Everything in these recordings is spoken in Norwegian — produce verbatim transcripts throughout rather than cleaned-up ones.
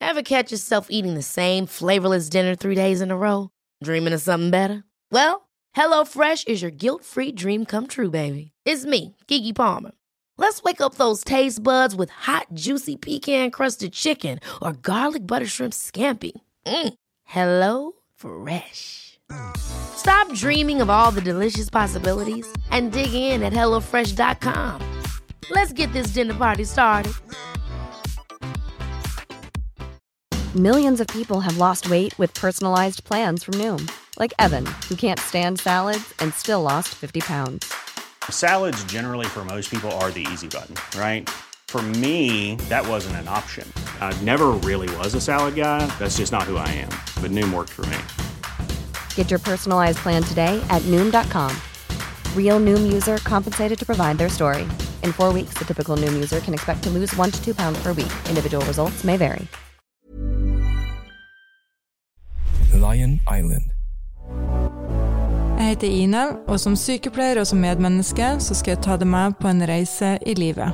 Ever catch yourself eating the same flavorless dinner three days in a row? Dreaming of something better? Well, HelloFresh is your guilt-free dream come true, baby. It's me, Keke Palmer. Let's wake up those taste buds with hot, juicy pecan-crusted chicken or garlic butter shrimp scampi. Mm. Hello Fresh. Stop dreaming of all the delicious possibilities and dig in at hello fresh dot com. Let's get this dinner party started. Millions of people have lost weight with personalized plans from Noom. Like Evan, who can't stand salads and still lost fifty pounds. Salads generally for most people are the easy button, right? For me, that wasn't an option. I never really was a salad guy. That's just not who I am. But Noom worked for me. Get your personalized plan today at Noom dot com. Real Noom user compensated to provide their story. In four weeks, the typical Noom user can expect to lose one to two pounds per week. Individual results may vary. Lion Island. Jeg heter Ina, og som sykepleier og som medmenneske så skal jeg ta deg med på en reise i livet.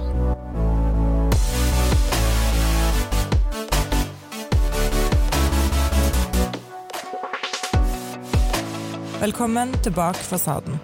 Velkommen til Bak fasaden.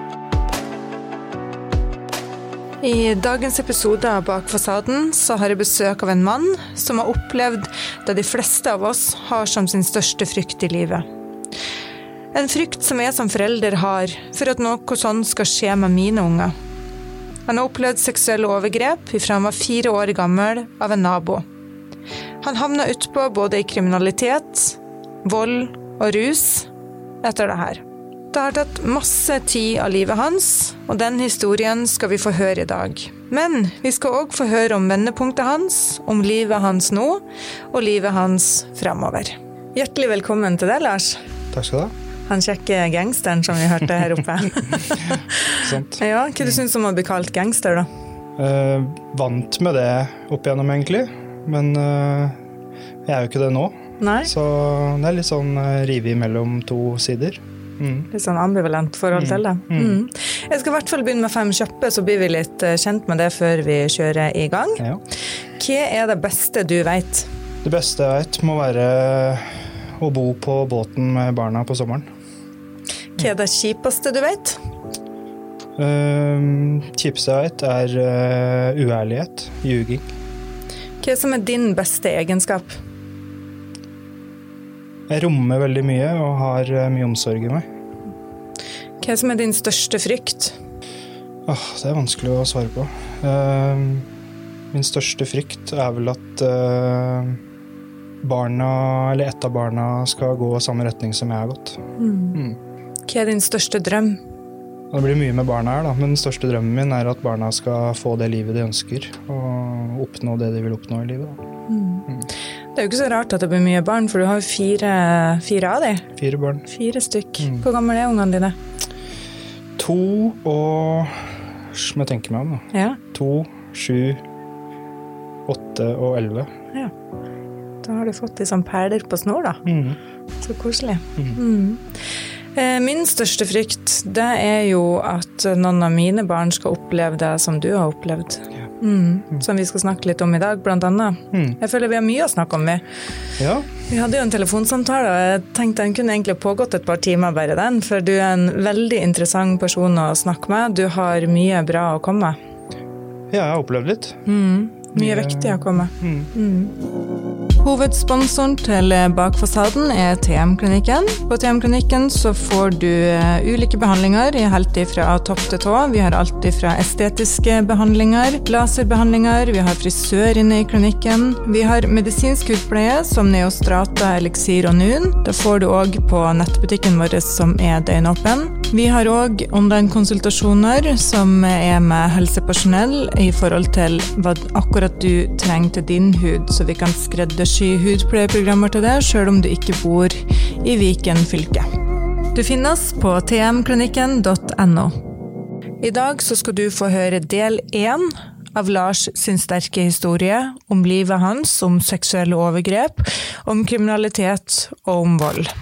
I dagens episode av Bak fasaden så har jeg besøk av en mann som har opplevd det de fleste av oss har som sin største frykt i livet. En frykt som jeg som forelder har for at noe sånn skal skje med mine unger. Han har opplevd seksuelle overgrep fra han var fire år gammel av en nabo. Han havnet utpå både i kriminalitet, vold og rus etter det her. Det har tatt masse tid av livet hans, og den historien skal vi få høre i dag. Men vi skal også få høre om vendepunktet hans, om livet hans nå, og livet hans fremover. Hjertelig velkommen til deg, Lars. Takk skal du ha. Han kjekke gangsteren som vi hørte her oppe. Sant. Ja, hva du synes om å bli kalt gangster da? Uh, vant med det opp igjennom egentlig, men uh, jeg er jo ikke det nå. Nei. Så det er litt sånn uh, rive mellom to sider. Mm. Litt sånn ambivalent forhold til det. Mm. Mm. Jeg skal i hvert fall begynne med fem kjøppe, så blir vi litt kjent med det før vi kjører i gang. Ja. Hva er det beste du vet? Det beste jeg vet må være å bo på båten med barna på sommeren. Hva er det kjipeste du vet? Uh, kjipeste jeg vet er uh, uærlighet, ljuging. Hva som er din beste egenskap? Jeg rommer veldig mye og har uh, mye omsorg i meg. Hva som er din største frykt? Oh, det er vanskelig å svare på. Uh, min største frykt er vel at uh, barna, eller ett av barna skal gå samme retning som jeg har gått. Mm. Mm. Hva er din største drøm? Det blir mye med barna her da, men den største drømmen min er at barna skal få det livet de ønsker, og oppnå det de vil oppnå i livet. Da. Mm. Mm. Det er jo ikke så rart at det blir mye barn, for du har jo fire, fire av dem. Fire barn. Fire stykk. Mm. Hvor gammel er ungene dine? To og, som jeg tenker meg om da, ja. to, sju, åtte og elleve. Ja. Da har du fått de som perler på snor da. Mm. Så koselig. Mm. Mm. Min største frykt, det er jo at noen av mine barn skal oppleve det som du har opplevd. Ja. Mm. Mm. Som vi skal snakke litt om i dag, blant annet. Mm. Jeg føler vi har mye å snakke om. Vi. Ja. Vi hadde jo en telefonsamtale, og jeg tenkte den kunne egentlig pågått et par timer bare den, for du er en veldig interessant person å snakke med. Du har mye bra å komme. Ja, jeg har opplevd litt. Mm. Mye viktig å komme. Mm. Mm. Hovedsponsoren til Bak fasaden er T M-klinikken. På T M-klinikken så får du ulike behandlinger helt fra topp til tå. Vi har alt fra estetiske behandlinger, laserbehandlinger, vi har frisør inne i klinikken. Vi har medisinsk hudpleie som Neostrata, Elixir og Nun. Det får du også på nettbutikken vår som er døgnåpen. Vi har også online-konsultasjoner som er med helsepersonell i forhold til hva akkurat du trenger til din hud, så vi kan skreddersy hudpleieprogrammer til det, selv om du ikke bor i Viken fylke. Du finner oss på t m klinikken punktum n o. I dag så skal du få høre del én av Lars sin sterke historie om livet hans, om seksuelle overgrep, om kriminalitet og om vold.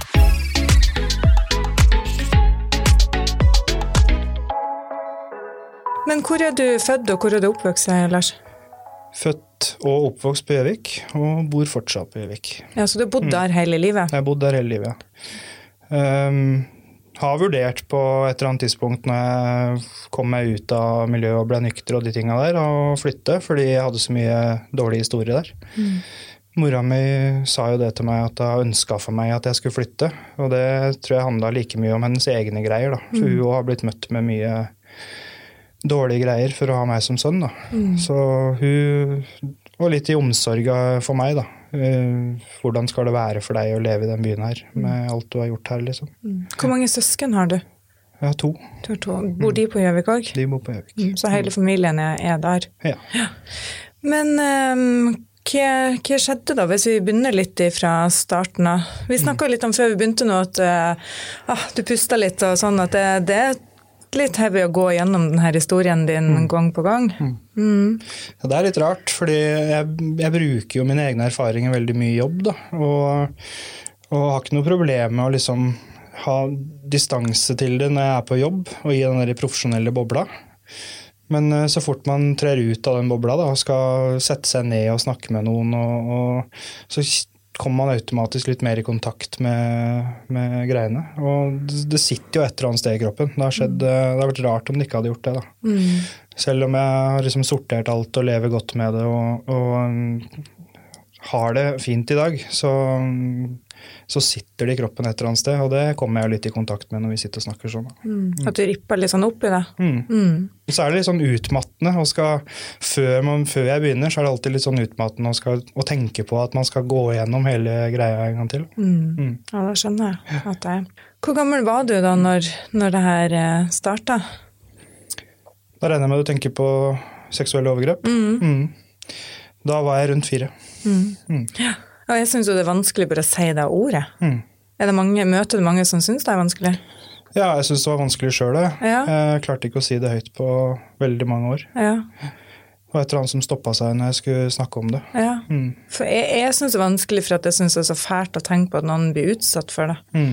Men hvor er du født, og hvor er du oppvokst, Lars? Født født og oppvokst på Gjøvik, og bor fortsatt på Gjøvik. Ja, så du har bodd mm. der hele livet? Jeg har bodd der hele livet, ja. Um, har vurdert på et eller annet tidspunkt når jeg kom meg ut av miljøet og ble nykter og de tingene der, og flytte, fordi jeg hadde så mye dårlig historie der. Mm. Mora mi sa jo det til meg at hun ønsket for meg at jeg skulle flytte, og det tror jeg handlet like mye om hennes egne greier, da. For mm. hun har blitt møtt med mye dårlige greier for å ha meg som sønn, da. Mm. Så hun var litt i omsorg for meg, da. Hvordan skal det være for deg å leve i den byen her, med alt du har gjort her, liksom. Mm. Hvor mange søsken har du? Jeg har to. Du har to. Bor de på Gjøvik også? De bor på Gjøvik. Mm. Så hele familien er, er der? Ja. ja. Men um, hva, hva skjedde da, hvis vi begynner litt fra starten av? Vi snakket litt om før vi begynte nå, at uh, ah, du pustet litt og sånn, at det, det er litt heavy å gå gjennom denne historien din mm. gang på gang. Mm. Mm. Ja, det er litt rart, fordi jeg, jeg bruker jo mine egne erfaringer veldig mye i jobb, da, og, og har ikke noe problem med å liksom ha distanse til det når jeg er på jobb, og i den der profesjonelle bobla. Men så fort man trer ut av den bobla da, og skal sette seg ned og snakke med noen, og, og så kommer man automatisk litt mer i kontakt med, med greiene. Og det, det sitter jo et eller annet sted i kroppen. Det har, skjedd, det har vært rart om det ikke hadde gjort det, da. Mm. Selv om jeg har liksom sortert alt og lever godt med det, og, og har det fint i dag, så, så sitter det i kroppen et eller annet sted, og det kommer jeg litt i kontakt med når vi sitter og snakker sånn. Mm. At du ripper litt sånn opp i det. Mm. Mm. Så er det litt sånn utmattende, og skal, før, man, før jeg begynner, så er det alltid litt sånn utmattende å, skal, å tenke på at man skal gå gjennom hele greia en gang til. Mm. Mm. Ja, da skjønner jeg at det er. Hvor gammel var du da når, når det her startet? Da regner jeg med at du tenker på seksuelle overgrep. Mm. Mm. Da var jeg rundt fire. Mm. Mm. Ja. Og jeg synes jo det er vanskelig bare å si det ordet. Mm. Er det mange, møter du mange som synes det er vanskelig? Ja, jeg synes det var vanskelig selv det. Ja. Jeg klarte ikke å si det høyt på veldig mange år. Ja. Det var et eller annet som stoppet seg når jeg skulle snakke om det. Ja. Mm. For jeg, jeg synes det er vanskelig for at jeg synes det er så fælt å tenke på at noen blir utsatt for det. Mm.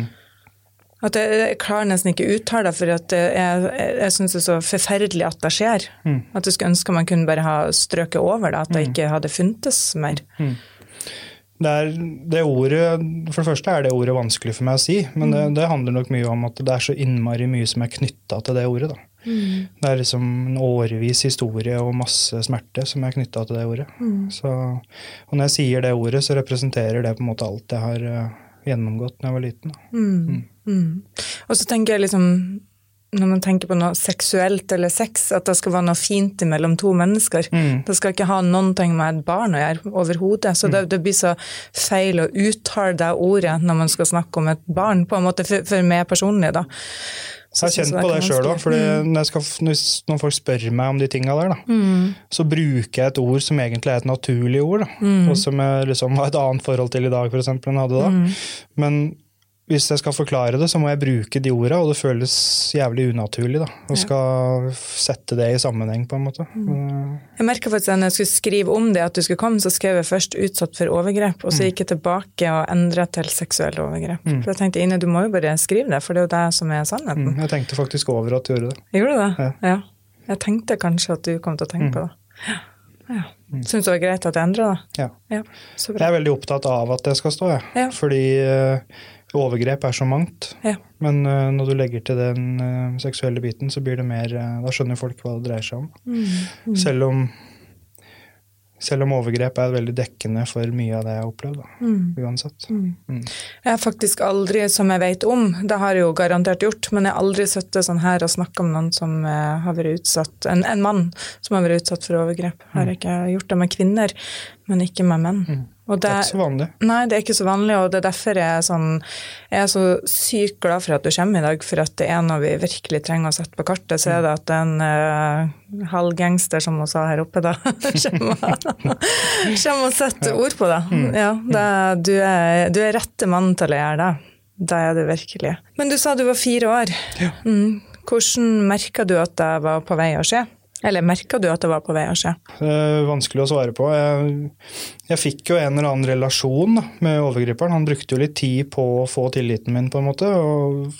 At jeg, jeg klarer nesten ikke uttale det, for at jeg, jeg synes det er så forferdelig at det skjer. Mm. At jeg skulle ønske man kunne bare ha strøket over det, at det ikke hadde funtes mer. Mm. Det, er, det ordet, for det første er det ordet vanskelig for meg å si, men det, det handler nok mye om at det er så innmari mye som er knyttet til det ordet. Da. Mm. Det er liksom en årevis historie og masse smerte som er knyttet til det ordet. Mm. Så, og når jeg sier det ordet, så representerer det på en måte alt jeg har uh, gjennomgått når jeg var liten. Mm. Mm. Mm. Og så tenker jeg liksom, når man tenker på noe seksuelt eller sex, at det skal være noe fint mellom to mennesker. Mm. Det skal ikke ha noen ting med et barn å gjøre overhodet. Så mm. det, det blir så feil å uttale det ordet når man skal snakke om et barn, på en måte for, for meg personlig da. Så jeg har kjent på det selv også, fordi mm. når, jeg skal, når folk spør meg om de tingene der, da, mm. så bruker jeg et ord som egentlig er et naturlig ord, da, mm. og som jeg liksom har et annet forhold til i dag, for eksempel, enn jeg hadde da. Mm. Men hvis jeg skal forklare det, så må jeg bruke de ordene, og det føles jævlig unaturlig da, og skal sette det i sammenheng på en måte. Mm. Jeg merket faktisk at når jeg skulle skrive om det at du skulle komme, så skrev jeg først utsatt for overgrep, og så gikk jeg tilbake og endret til seksuelle overgrep. Mm. For jeg tenkte, Ine, du må jo bare skrive det, for det er jo det som er sannheten. Mm. Jeg tenkte faktisk over at du gjorde det. Gjorde du det? Ja. Ja. Jeg tenkte kanskje at du kom til å tenke mm. på det. Ja. Ja. Mm. Synes du det var greit at jeg endret det? Ja. Ja. Så bra. Jeg er veldig opptatt av at det skal stå, jeg. Ja. Fordi uh, overgrep er så mangt, ja. Men uh, når du legger til den uh, seksuelle biten, så blir det mer, uh, da skjønner folk hva det dreier seg om. Mm. Mm. Selv om Selv om overgrep er veldig dekkende for mye av det jeg har opplevd, da, mm. uansett. Mm. Mm. Jeg har faktisk aldri, som jeg vet om, det har jeg jo garantert gjort, men jeg har aldri sittet sånn her og snakket om noen som uh, har vært utsatt, en, en mann som har vært utsatt for overgrep. Jeg har ikke gjort det med kvinner, men ikke med menn. Mm. Og det, det er ikke så vanlig. Nei, det er ikke så vanlig, og det er derfor jeg er, sånn, jeg er så sykt glad for at du kommer i dag, for at det er noe vi virkelig trenger å sette på kartet, så er det at en uh, halvgangster, som hun sa her oppe da, kommer å sette ord på det. Ja, det, du, er, du er rette mann til å gjøre det. Det er det virkelig. Men du sa du var fire år. Ja. Mm. Hvordan merket du at det var på vei å skje? Eller merket du at det var på vei å skje? Det er vanskelig å svare på. Jeg, jeg fikk jo en eller annen relasjon da, med overgriperen. Han brukte jo litt tid på å få tilliten min på en måte. Og,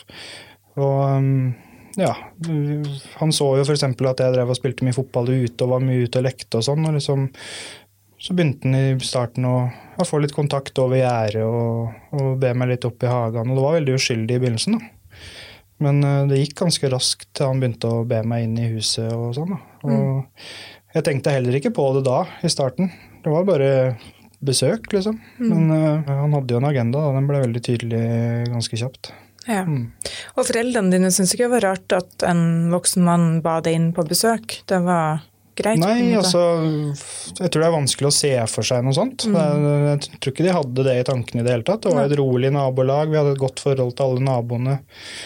og ja, han så jo for eksempel at jeg drev og spilte mye fotball ute og var mye ute og lekte og sånn. Og liksom så begynte han i starten å, å få litt kontakt over gjerdet og, og be meg litt opp i hagen, og det var veldig uskyldig i begynnelsen da. Men uh, det gikk ganske raskt til han begynte å be meg inn i huset og sånn da. Og mm. jeg tenkte heller ikke på det da, i starten. Det var bare besøk, liksom. Mm. Men uh, han hadde jo en agenda, da. Den ble veldig tydelig ganske kjapt. Ja. Mm. Og foreldrene dine synes ikke det var rart at en voksen mann ba deg inn på besøk? Det var greit? Nei, altså, jeg tror det er vanskelig å se for seg noe sånt. Mm. Jeg, jeg tror ikke de hadde det i tankene i det hele tatt. Det var et rolig nabolag, vi hadde et godt forhold til alle naboene.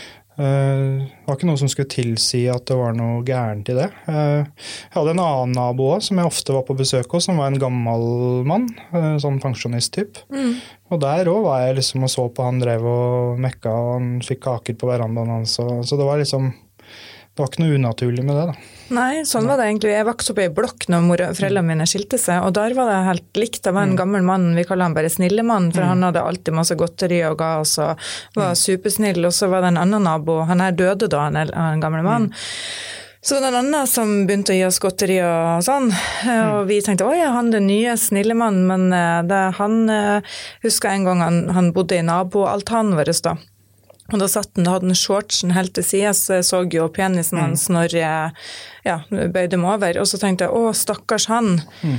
Uh, det var ikke noe som skulle tilsi at det var noe gærent i det. Uh, jeg hadde en annen nabo også, som jeg ofte var på besøk hos, som var en gammel mann, uh, sånn pensjonist-typ. Mm. Og der også var jeg liksom og så på han drev og mekka, og han fikk kaker på verandaen hans, så, så det var liksom, det var ikke noe unaturlig med det da. Nei, sånn var det egentlig. Jeg vokste opp i blokk når mor og foreldrene mine skilte seg, og der var det helt likt. Det var en gammel mann, vi kaller han bare snillemann, for mm. han hadde alltid masse godteri og ga oss, og var supersnill. Og så var det en annen nabo, han her døde da, en, en gammel mann. Mm. Så var det en annen som begynte å gi oss godteri og sånn, og vi tenkte, oi, han det nye snillemann, men det, han husker en gang han, han bodde i naboaltanen vår da. Og da satt han, da hadde han shortsen helt til siden, så jeg så jo penisen mm. hans når jeg ja, bøyde meg over. Og så tenkte jeg, å, stakkars han. Mm.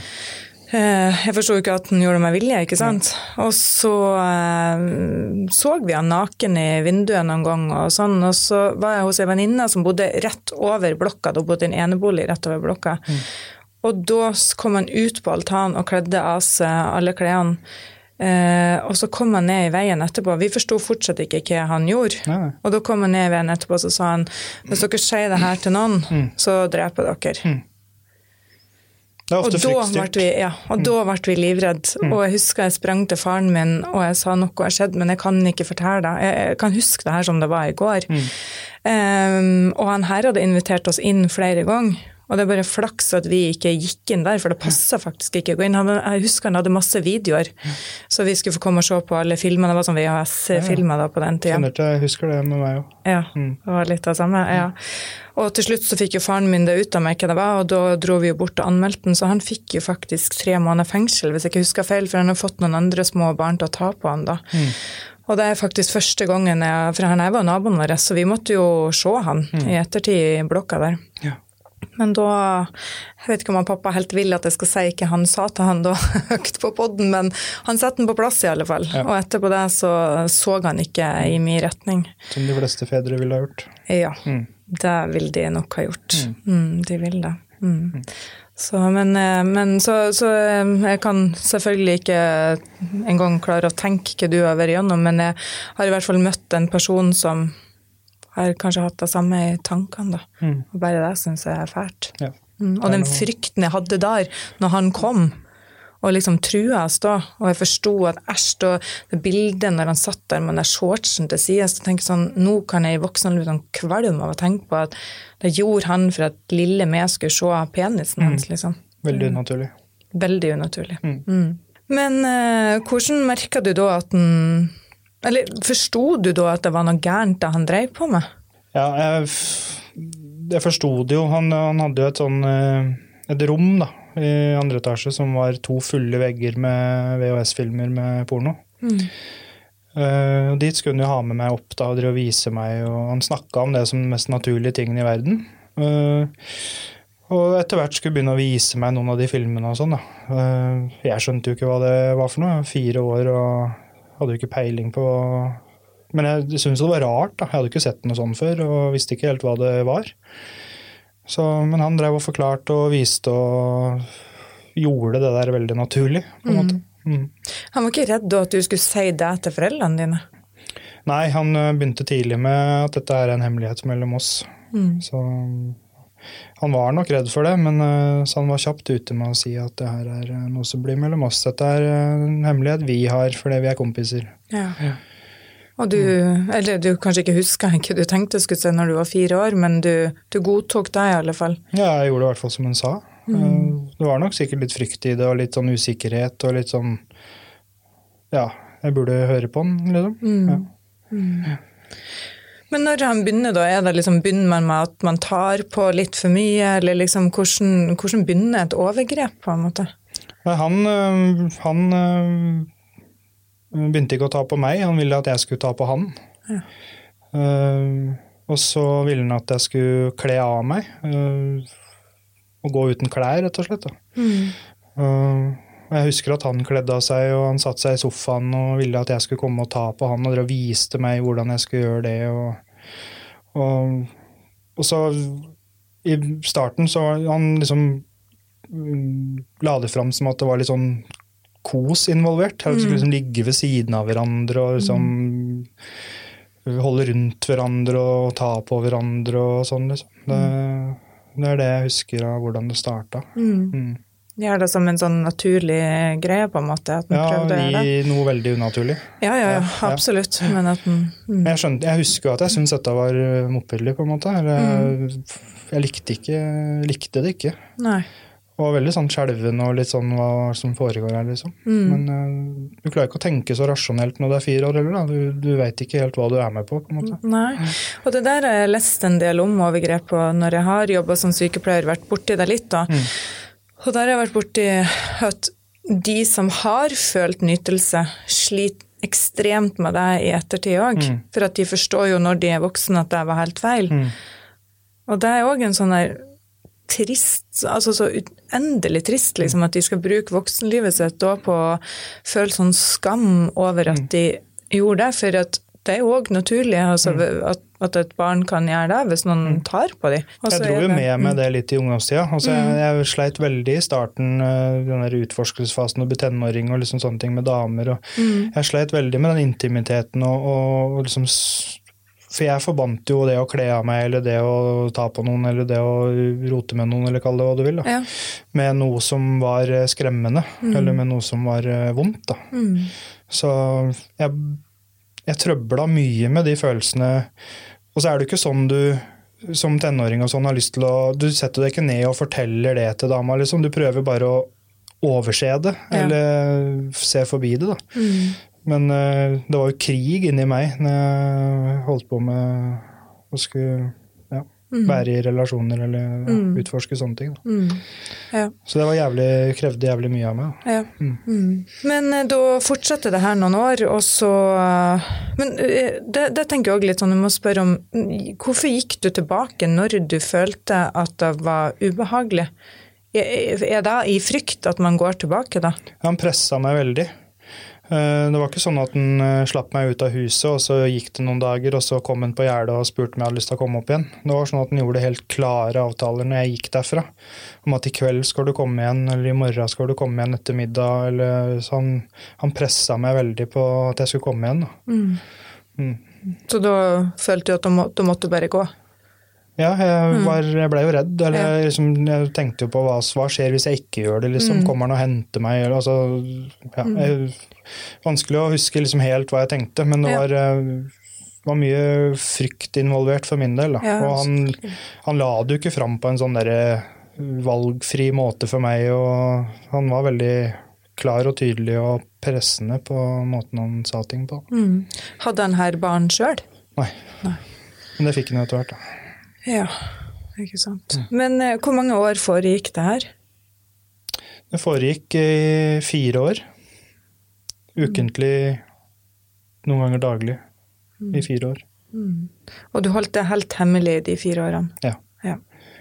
Eh, jeg forstod ikke at han gjorde meg vilje, ikke sant? Mm. Og så eh, så vi han naken i vinduet noen gang, og sånn. Og så var jeg hos en venninne som bodde rett over blokka, da bodde en enebolig rett over blokka. Mm. Og da kom han ut på altanen og kledde av seg alle klærne. Eh, og så kom han ned i veien etterpå. Vi forstod fortsatt ikke hva han gjorde. Nei. Og da kom han ned i veien etterpå, så sa han, hvis dere sier det her til noen, mm. så dreper dere. Mm. Det er ofte fryktstyrt. Vi, ja, og mm. da ble vi livredd. Mm. Og jeg husker jeg sprang til faren min, og jeg sa noe har skjedd, men jeg kan ikke fortelle det. Jeg, jeg kan huske det her som det var i går. Mm. Um, og han her hadde invitert oss inn flere ganger. Og det er bare flaks at vi ikke gikk inn der, for det passet faktisk ikke å gå inn. Jeg husker han hadde masse videoer, så vi skulle få komme og se på alle filmer. Det var sånn V H S-filmer da på den tiden. Jeg husker det med meg også. Ja, det var litt av samme, ja. Og til slutt så fikk jo faren min det ut av meg hva det var, og da dro vi jo bort og anmeldte den, så han fikk jo faktisk tre måneder fengsel, hvis jeg ikke husker feil, for han har fått noen andre små barn til å ta på han da. Mm. Og det er faktisk første gangen, jeg, for han var naboen vår, så vi måtte jo se han mm. i ettertid i blokka der. Ja. Men da, jeg vet ikke om han pappa helt vil at jeg skal si ikke han sa til han da høyt på podden, men han satte den på plass i alle fall. Ja. Og etterpå det så så han ikke i min retning. Som de fleste fedre ville ha gjort. Ja, mm. det vil de nok ha gjort. Mm. Mm, de vil det. Mm. Mm. Så, men, men så, så jeg kan selvfølgelig ikke en gang klare å tenke hva du har vært gjennom, men jeg har i hvert fall møtt en person som har kanskje hatt det samme i tankene da. Mm. Og bare det synes jeg er fælt. Ja. Mm. Og den frykten jeg hadde der, når han kom, og liksom trua oss da, og jeg forstod at æsj, og det bildet når han satt der med den shortsen til siden, så tenkte jeg sånn, nå kan jeg i voksen litt sånn kvalm av å tenke på at det gjorde han for at lille meg skulle se penisen hans, mm. liksom. Veldig unaturlig. Veldig unaturlig. Mm. Mm. Men uh, hvordan merket du da at den Eller forstod du da at det var noe gærent da han drev på med? Ja, jeg, jeg forstod det jo. Han, han hadde jo et sånn, et rom da, i andre etasje som var to fulle vegger med V H S-filmer med porno. Mm. Uh, dit skulle han jo ha med meg opp da, og vise meg, og han snakket om det som den mest naturlige tingen i verden. Uh, og etter hvert skulle begynne å vise meg noen av de filmene og sånn da. Uh, jeg skjønte jo ikke hva det var for noe, fire år og hadde jo ikke peiling på, men jeg synes det var rart da, jeg hadde ikke sett noe sånn før, og visste ikke helt hva det var. Så, men han drev og forklarte og viste og gjorde det der veldig naturlig, på en måte. Mm. Han var ikke redd da at du skulle si det til foreldrene dine? Nei, han begynte tidlig med at dette er en hemmelighet mellom oss. Mm. Så han var nok redd for det, men så han var kjapt ute med å si at det her er noe som blir mellom oss. Dette er en hemmelighet vi har, fordi vi er kompiser. Ja. Ja. Og du, eller du kanskje ikke husker hva du tenkte skulle se når du var fire år, men du, du godtok det i alle fall. Ja, jeg gjorde det i hvert fall som hun sa. Mm. Det var nok sikkert litt frykt i det, og litt sånn usikkerhet, og litt sånn, ja, jeg burde høre på den, liksom. Mm. Ja. Mm. Men når han begynner da, er det liksom, begynner man med at man tar på litt for mye, eller liksom, hvordan, hvordan begynner et overgrep på en måte? Han, han begynte ikke å ta på meg, han ville at jeg skulle ta på han. Ja. Uh, og så ville han at jeg skulle kle av meg, uh, og gå uten klær, rett og slett. Da. Mm. Uh, jeg husker at han kledde av seg, og han satte seg i sofaen og ville at jeg skulle komme og ta på han, og dere viste meg hvordan jeg skulle gjøre det. Og, og, og så i starten så han liksom um, la det frem som at det var litt sånn kos involvert. At vi skulle liksom ligge ved siden av hverandre og liksom mm. holde rundt hverandre og ta på hverandre og sånn. Liksom. Det, det er det jeg husker av hvordan det startet. Mm. Mm. Gjør det som en sånn naturlig greie på en måte? At ja, prøvde i noe veldig unaturlig. Ja, ja, ja absolutt. Ja. Men at den, mm. jeg, skjønte, jeg husker at jeg syntes dette var motbydelig på en måte. Jeg, mm. jeg likte, ikke, likte det ikke. Nei. Og veldig sånn skjelven og litt sånn hva som foregår her, liksom. Mm. Men uh, du klarer ikke å tenke så rasjonelt når du er fire år, eller da. Du, du vet ikke helt hva du er med på, på en måte. Nei, og det der har jeg lest en del om overgrep på når jeg har jobbet som sykepleier, vært borti det litt da. Mm. Og der har jeg vært borti at de som har følt nytelse, sliter ekstremt med det i ettertid også. Mm. For at de forstår jo når de er voksne at det var helt feil. Mm. Og det er også en sånn der trist, altså så uendelig trist liksom, at de skal bruke voksenlivet sitt da på å føle sånn skam over at de gjorde det, for at det er jo også naturlig altså, at, at et barn kan gjøre det hvis noen tar på dem. Jeg dro jo med med det litt i ungdomstida. Altså, jeg, jeg sleit veldig i starten, den der utforskelsesfasen og bli tenåring og liksom sånne ting med damer. Og mm. Jeg sleit veldig med den intimiteten og, og, og liksom for jeg forbandt jo det å kle av meg, eller det å ta på noen, eller det å rote med noen, eller kalle det hva du vil, da. Ja. Med noe som var skremmende, mm. eller med noe som var vondt. Da. Mm. Så jeg, jeg trøbla mye med de følelsene. Og så er det ikke sånn du, som tenåring og sånn, har lyst til å Du setter deg ikke ned og forteller det til dama, liksom. Du prøver bare å overse det, ja. Eller se forbi det, da. Mm. Men uh, det var jo krig inni meg når jeg holdt på med å skulle ja, mm. være i relasjoner eller ja, mm. utforske sånne ting. Da. Mm. Ja. Så det var jævlig, krevde jævlig mye av meg. Ja. Mm. Mm. Men uh, da fortsatte det her noen år, og så uh, Men uh, det, det tenker jeg også litt sånn, jeg må spørre om hvorfor gikk du tilbake når du følte at det var ubehagelig? Er, er det i frykt at man går tilbake da? Han presset meg veldig. Det var ikke sånn at han slapp meg ut av huset, og så gikk det noen dager, og så kom han på gjerdet og spurte om jeg hadde lyst til å komme opp igjen. Det var sånn at han gjorde helt klare avtaler når jeg gikk derfra, om at i kveld skal du komme igjen, eller i morgen skal du komme igjen etter middag, eller, så han, han presset meg veldig på at jeg skulle komme igjen. Da. Mm. Mm. Så da følte du at du, må, du måtte bare gå? Ja, jeg, var, jeg ble jo redd, eller jeg, liksom, jeg tenkte jo på hva, hva skjer hvis jeg ikke gjør det, liksom, mm. kommer han og henter meg, eller, altså, ja, jeg, vanskelig å huske liksom helt hva jeg tenkte, men det var, var mye frykt involvert for min del, da. Ja, og han, han la det jo ikke fram på en sånn der valgfri måte for meg, og han var veldig klar og tydelig og pressende på måten han sa ting på. Mm. Hadde han her barn selv? Nei. Nei, men det fikk han etter hvert, da. Ja, ikke sant. Mm. Men eh, hvor mange år foregikk det her? Det foregikk i fire år. Ukentlig, noen ganger daglig, mm. i fire år. Mm. Og du holdt det helt hemmelig de fire årene? Ja. Ja.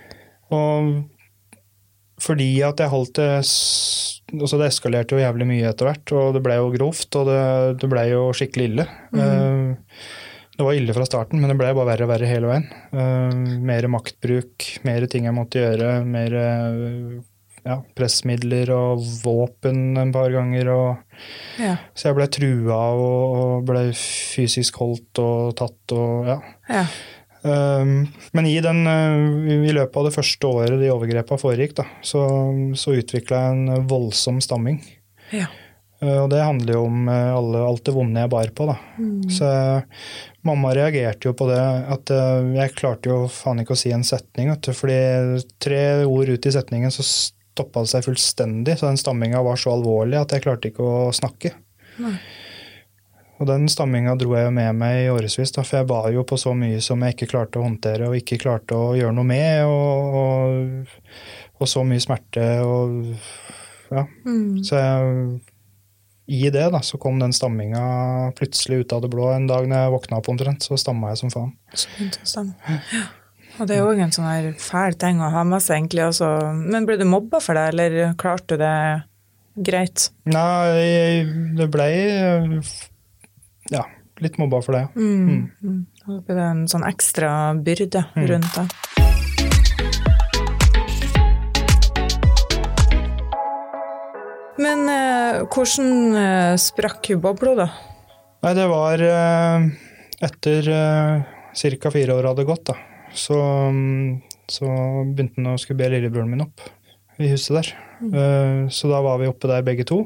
Og fordi at jeg holdt det, altså det eskalerte jo jævlig mye etter hvert, og det ble jo grovt, og det, det ble jo skikkelig ille. Mm. Uh, Det var ille fra starten, men det ble bare verre og verre hele veien. Uh, mer maktbruk, mer ting jeg måtte gjøre, mer uh, ja, pressmidler og våpen en par ganger. Og, ja. Så jeg ble trua og, og ble fysisk holdt og tatt. Og, ja. Ja. Um, men i, den, uh, i løpet av det første året de overgrepene foregikk, da, så, så utviklet jeg en voldsom stamming. Ja. Uh, og det handler jo om uh, alle, alt det vonde jeg bar på, da. Mm. Så uh, mamma reagerte jo på det, at uh, jeg klarte jo faen ikke å si en setning, vet du, fordi tre ord ut i setningen så stoppet det seg fullstendig, så den stammingen var så alvorlig at jeg klarte ikke å snakke. Nei. Og den stammingen dro jeg jo med meg i årevis, da, for jeg ba jo på så mye som jeg ikke klarte å håndtere, og ikke klarte å gjøre noe med, og, og, og så mye smerte, og ja. Mm. Så jeg, i det da, så kom den stamminga plutselig ut av det blå. En dag når jeg våkna opp omtrent, så stamma jeg som faen. Så begynte å stamme. Ja. Og det er jo en sånn her fæl ting å ha med seg egentlig også. Men ble du mobba for det, eller klarte du det greit? Nei, det ble ja, litt mobba for det. Mm. Mm. Da ble det en sånn ekstra byrde mm. rundt det. Men eh, hvordan eh, sprakk bobla da? Nei, det var eh, etter eh, cirka fire år hadde gått da. Så, så begynte han å skulle be lillebroren min opp i huset der. Mm. Uh, så da var vi oppe der begge to.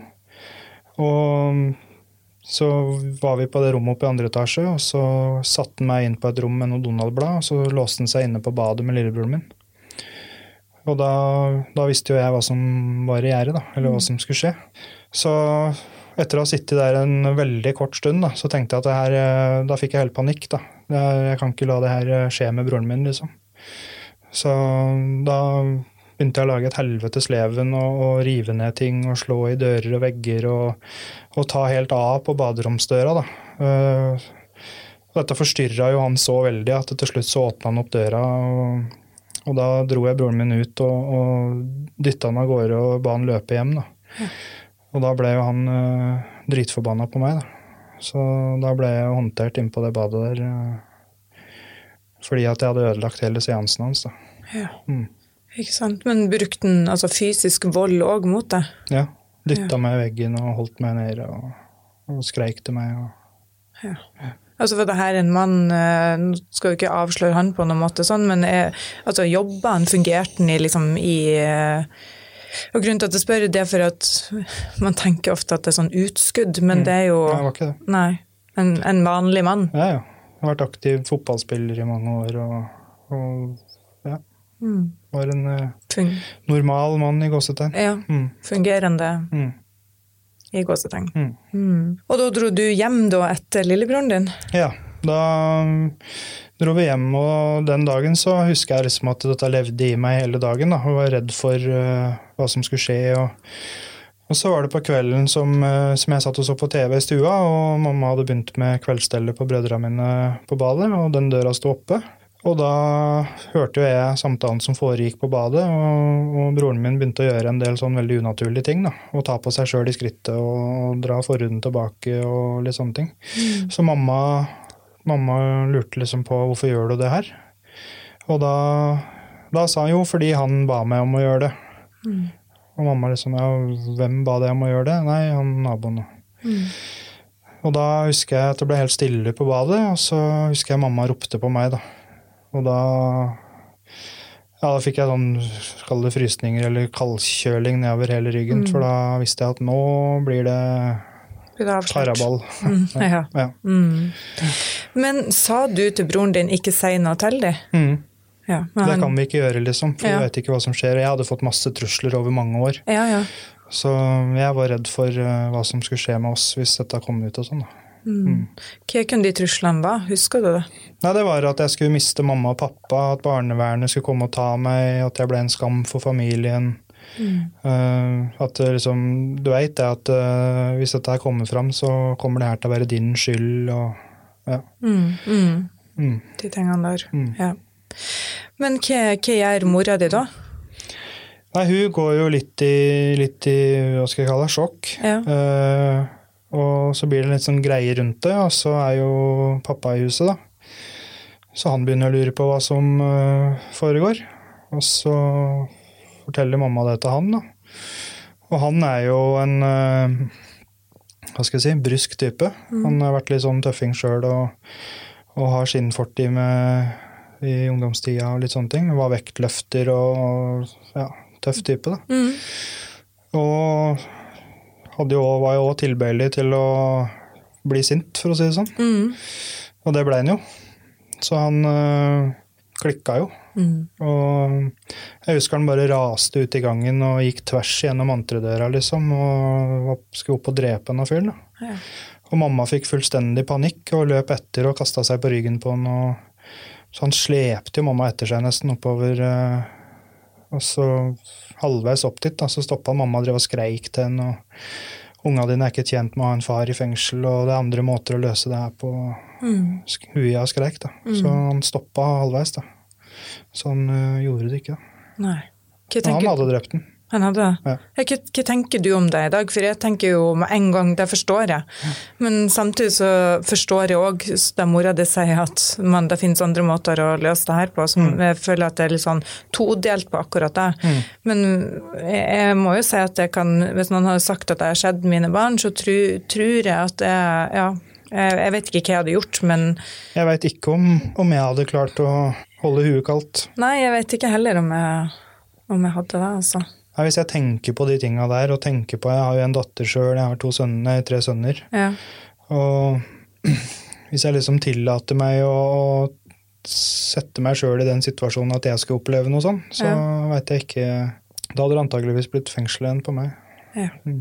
Og så var vi på det rommet oppe i andre etasje, og så satte han meg inn på et rom med noe Donald-blad, og så låste han seg inne på badet med lillebroren min. Og da, da visste jo jeg hva som var i gjerdet, da, eller hva som skulle skje. Så etter å ha sittet der en veldig kort stund, da, så tenkte jeg at det her, da fikk jeg helt panikk, da. Jeg kan ikke la det her skje med broren min, liksom. Så da begynte jeg å lage et helvetes leven og, og rive ned ting og slå i dører og vegger og, og ta helt av på baderomsdøra, da. Uh, dette forstyrret jo han så veldig at til slutt så åpnet han opp døra, og, og da dro jeg broren min ut og, og dyttet han av gårde og ba han løpe hjem, da. Ja. Og da ble jo han uh, dritforbannet på meg, da. Så da ble jeg håndtert inn på det badet der, fordi at jeg hadde ødelagt hele seansen hans da. Ja, mm. Ikke sant? Men brukte den altså, fysisk vold også mot deg? Ja, dyttet ja. meg i veggen og holdt meg nede og, og skreik til meg. Og, ja. Ja. Altså for det her en mann, nå skal jo ikke avsløre han på noen måte sånn, men er, altså, jobber han, fungerte han i, liksom, i og grunnen til at jeg spør det er for at man tenker ofte at det er sånn utskudd, men mm. det er jo Nei, det var ikke det. Nei, en, en vanlig mann. Ja, ja. Jeg har vært aktiv fotballspiller i mange år, og, og ja, mm. var en Fung- normal mann i gåsetegn. Ja, mm. fungerende mm. i gåsetegn. Mm. Mm. Og da dro du hjem da etter lillebroren din? Ja, da dro vi hjem, og den dagen så husker jeg liksom at dette levde i meg hele dagen, da, og var redd for uh, hva som skulle skje, og, og så var det på kvelden som, uh, som jeg satt og så på T V i stua, og mamma hadde begynt med kveldsstellet på brødrene mine på badet, og den døra stod oppe, og da hørte jo jeg samtalen som foregikk på badet, og, og broren min begynte å gjøre en del sånn veldig unaturlige ting, da, og ta på seg selv i skrittet, og, og dra forhuden tilbake, og litt sånne ting. Mm. Så mamma Mamma lurte liksom på hvorfor gjør du det her? Og da, da sa han jo fordi han ba meg om å gjøre det. Mm. Og mamma liksom, ja, hvem ba deg om å gjøre det? Nei, han naboen. Mm. Og da husker jeg at det ble helt stille på badet, og så husker jeg mamma ropte på meg da. Og da, ja, da fikk jeg sånn, kall det frysninger eller kaldkjøling nedover hele ryggen, mm. for da visste jeg at nå blir det karaball. Mm, ja. Ja. Mm. Men sa du til broren din ikke si noe til deg? Mm. Ja, han... Det kan vi ikke gjøre, liksom, for ja. Vi vet ikke hva som skjer. Jeg hadde fått masse trusler over mange år. Ja, ja. Så jeg var redd for uh, hva som skulle skje med oss hvis dette kom ut og sånn. Mm. Mm. Hva kunne de truslene være? Husker du det? Nei, det var at jeg skulle miste mamma og pappa, at barnevernet skulle komme og ta meg, at jeg ble en skam for familien. Mm. Uh, at liksom, du vet det at uh, hvis dette her kommer fram, så kommer det her til å være din skyld og, ja. mm, mm. Mm. De tingene der mm. ja. Men hva, hva gjør mora di da? Nei, hun går jo litt i, litt i hva skal jeg kalle det, sjokk, ja. uh, og så blir det litt sånn greie rundt det, og så er jo pappa i huset da, så han begynner å lure på hva som uh, foregår, og så forteller mamma det til han da. Og han er jo en, hva skal jeg si, brysk type. Mm. Han har vært litt sånn tøffing selv, og, og har sin fortid med i ungdomstida og litt sånne ting. Han var vektløfter og, og ja, tøff type da. Mm. Og hadde jo, var jo også tilbøyelig til å bli sint, for å si det sånn. Mm. Og det ble han jo. Så han øh, klikket jo. Mm. Og jeg husker han bare raste ut i gangen og gikk tvers gjennom antredøra liksom, og skulle opp og drepe en av fyren da. Ja. Og mamma fikk fullstendig panikk og løp etter og kastet seg på ryggen på han, og så han slepte jo mamma etter seg nesten oppover, Og så halvveis opp dit, da, så stoppet mamma og drev og skreik til henne, og unga dine er ikke tjent med å ha en far i fengsel, og det er andre måter å løse det her på. Mm. Huia og skreik, da. Mm. Så han stoppet halvveis, da. Så han uh, gjorde det ikke, da. Nei. Han hadde drept den. Han hadde det? Ja. Hva, hva tenker du om det i dag? For jeg tenker jo med en gang, det forstår jeg. Ja. Men samtidig så forstår jeg også, da mora di sier at man, det finnes andre måter å løse det her på, som mm. jeg føler at det er litt sånn todelt på akkurat det. Mm. Men jeg, jeg må jo si at jeg kan, hvis noen har sagt at det har skjedd mine barn, så tru, tror jeg at det, ja, jeg, jeg vet ikke hva jeg hadde gjort, men... Jeg vet ikke om, om jeg hadde klart å holde huet kaldt. Nei, jeg vet ikke heller om jeg, om jeg hadde det, altså. Ja, hvis jeg tenker på de tingene der, og tenker på, jeg har jo en datter selv, jeg har to sønner, tre sønner, ja. Og hvis jeg liksom tillater meg å, å sette meg selv i den situasjonen at jeg skal oppleve noe sånn, så ja. Vet jeg ikke, da hadde det antageligvis blitt fengsel igjen på meg. Ja. Mm.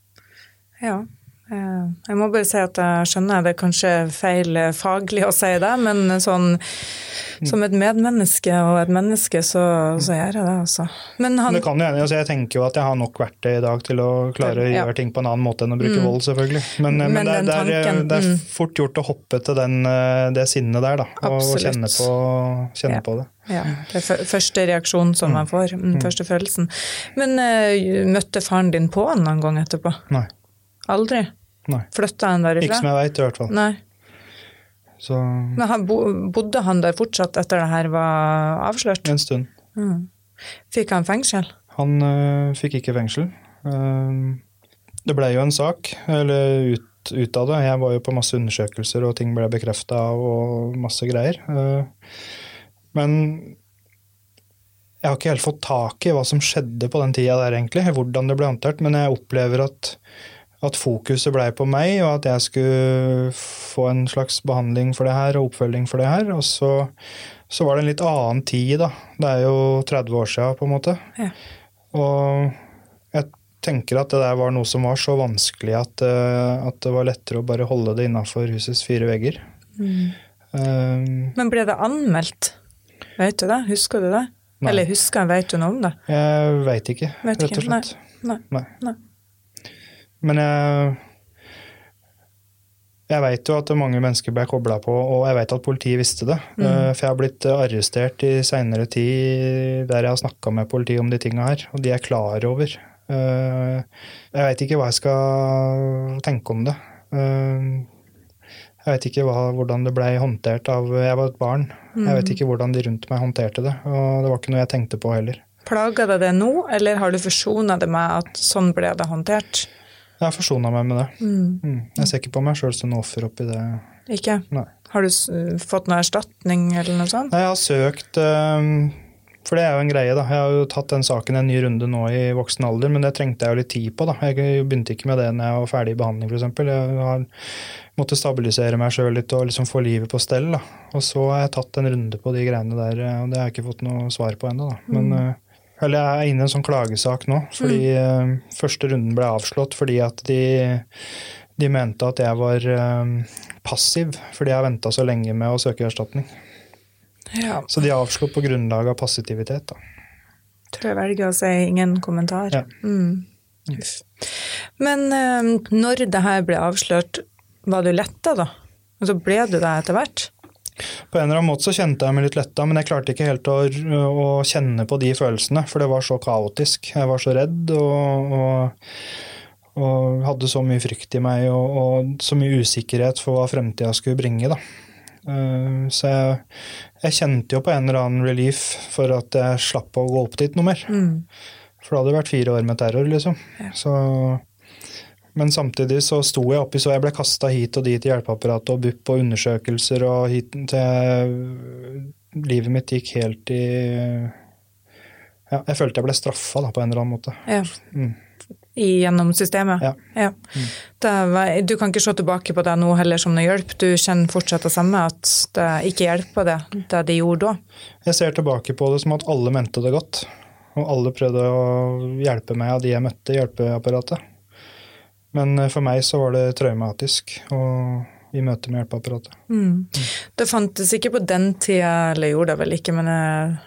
Ja. Jeg må bare si at jeg skjønner det er kanskje feil faglig å si det, men sånn, som et medmenneske og et menneske så, så gjør jeg det, altså. Men han... Det kan jo hende, altså jeg tenker jo at jeg har nok verktøy i dag til å klare å ja. Gjøre ting på en annen måte enn å bruke mm. vold, selvfølgelig. Men, men, men det, det, er, tanken, det er fort gjort å hoppe til den, det sinnet der, da, og, og kjenne, på, kjenne ja. På det. Ja, det er første reaksjon som man får, mm. første følelsen. Men uh, møtte faren din på han noen gang etterpå? Nei. Aldri? Nei. Flyttet han derifra? Ikke som jeg vet i hvert fall. Nei. Så... Men han bo, bodde han der fortsatt etter det her var avslørt? En stund. Mm. Fikk han fengsel? Han uh, fikk ikke fengsel. Uh, det ble jo en sak, eller ut, ut av det. Jeg var jo på masse undersøkelser, og ting ble bekreftet og masse greier. Uh, men jeg har ikke helt fått tak i hva som skjedde på den tida der egentlig, hvordan det ble håndtert, men jeg opplever at at fokuset ble på meg, og at jeg skulle få en slags behandling for det her, og oppfølging for det her, og så, så var det en litt annen tid da. Det er jo tretti år siden på en måte. Ja. Og jeg tenker at det der var noe som var så vanskelig at, at det var lettere å bare holde det innenfor husets fire vegger. Mm. Um, Men ble det anmeldt? Vet du det? Husker du det? Nei. Eller husker, vet du noe om det? Jeg vet ikke, vet rett og slett. Nei. Nei. Nei. Men jeg, jeg vet jo at mange mennesker ble koblet på, og jeg vet at politiet visste det. Mm. For jeg har blitt arrestert i senere tid der jeg har snakket med politiet om de tingene her, og de er klar over. Jeg vet ikke hva jeg skal tenke om det. Jeg vet ikke hva, hvordan det ble håndtert av, jeg var et barn. Mm. Jeg vet ikke hvordan de rundt meg håndterte det, og det var ikke noe jeg tenkte på heller. Plager det det nå, eller har du forsonet det med at sånn ble det håndtert? Jeg har forsonet meg med det. Mm. Mm. Jeg ser ikke på meg selv som offer oppi det. Ikke? Nei. Har du fått noe erstatning eller noe sånt? Nei, jeg har søkt, for det er jo en greie da. Jeg har jo tatt den saken en ny runde nå i voksen alder, men det trengte jeg jo litt tid på da. Jeg begynte ikke med det når jeg var ferdig i behandling for eksempel. Jeg har måttet stabilisere meg selv litt og liksom få livet på stell da. Og så har jeg tatt en runde på de greiene der, og det har jeg ikke fått noe svar på enda da. Men... Mm. Eller jeg er inne i en sånn klagesak nå, fordi mm. uh, første runden ble avslått fordi at de, de mente at jeg var uh, passiv, fordi jeg ventet så lenge med å søke erstatning. Ja. Så de avslått på grunnlag av passivitet da. Tror jeg velger å si ingen kommentar. Ja. Mm. Men uh, når det her ble avslørt, var du letta da? Og så ble du det etter hvert? På en eller annen måte så kjente jeg meg litt letta, men jeg klarte ikke helt å, å kjenne på de følelsene, for det var så kaotisk. Jeg var så redd, og, og, og hadde så mye frykt i meg, og, og så mye usikkerhet for hva fremtiden skulle bringe da. Så jeg, jeg kjente jo på en eller annen relief for at jeg slapp å gå opp dit noe mer. Mm. For det hadde vært fire år med terror, liksom. Ja. Så... Men samtidig så sto jeg oppi, så jeg ble kastet hit og dit i hjelpeapparatet og bupp og undersøkelser, og hit til livet mitt gikk helt i... Ja, jeg følte jeg ble straffet da, på en eller annen måte. Ja, mm. I gjennom systemet. Ja. Ja. Mm. Det var, du kan ikke se tilbake på det nå heller som noe hjelp. Du kjenner fortsatt det samme, at det ikke hjelper det, det de gjorde da. Jeg ser tilbake på det som at alle mente det godt, og alle prøvde å hjelpe meg av de jeg møtte i hjelpeapparatet. Men for meg så var det traumatisk og i møte med hjelpeapparatet. Mm. Det fantes ikke på den tida, eller gjorde det vel ikke, men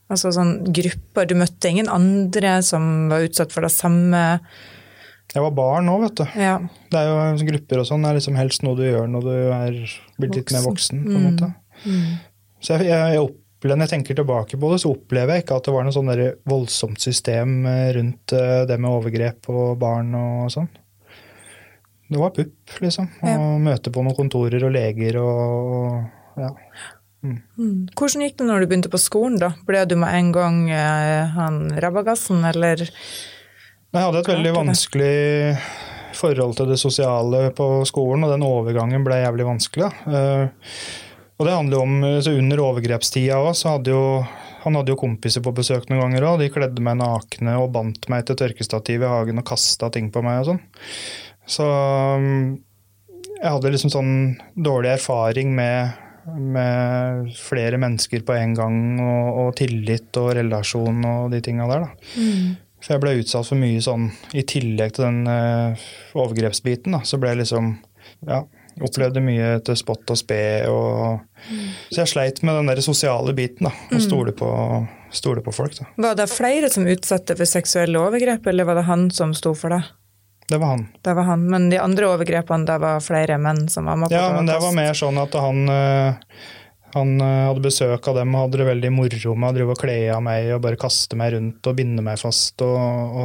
Altså sånn grupper, du møtte ingen andre som var utsatt for det samme? Jeg var barn nå, vet du. Ja. Det er jo grupper og sånn, det er liksom helst noe du gjør når du er blitt litt mer voksen, på en måte. Mm. Mm. Så jeg, jeg, jeg opplever, når jeg tenker tilbake på det, så opplever jeg ikke at det var noe sånn der voldsomt system rundt det med overgrep og barn og sånn. Det var pupp, liksom. Å ja. Møte på noen kontorer og leger og ja. Mm. Mm. Hvordan gikk det når du begynte på skolen da? Ble du med en gang eh, han rabagassen, eller? Jeg hadde et veldig vanskelig forhold til det sosiale på skolen, og den overgangen ble jævlig vanskelig. Uh, og det handler om, så under overgrepstida også, så hadde jo, han hadde jo kompiser på besøk noen ganger også, de kledde meg nakne og bandt meg til tørkestativ i hagen og kastet ting på meg og sånn. Så um, jeg hadde liksom sånn dårlig erfaring med med flere mennesker på en gang, og, og tillit og relasjon og de tingene der da. Mm. For jeg ble utsatt for mye sånn, i tillegg til den uh, overgrepsbiten da, så ble jeg liksom, ja, opplevde mye til spott og spe, og mm. så jeg sleit med den der sosiale biten da, og stole på, stole på folk da. Var det flere som utsatte for seksuelle overgrep, eller var det han som sto for det? Det var han. Det var han, men de andre overgrepene, det var flere menn som var med på det? Ja, men det var mer sånn at han, han hadde besøk av dem, og hadde det veldig moro med å drive og kle av meg, og bare kaste meg rundt og binde meg fast, og,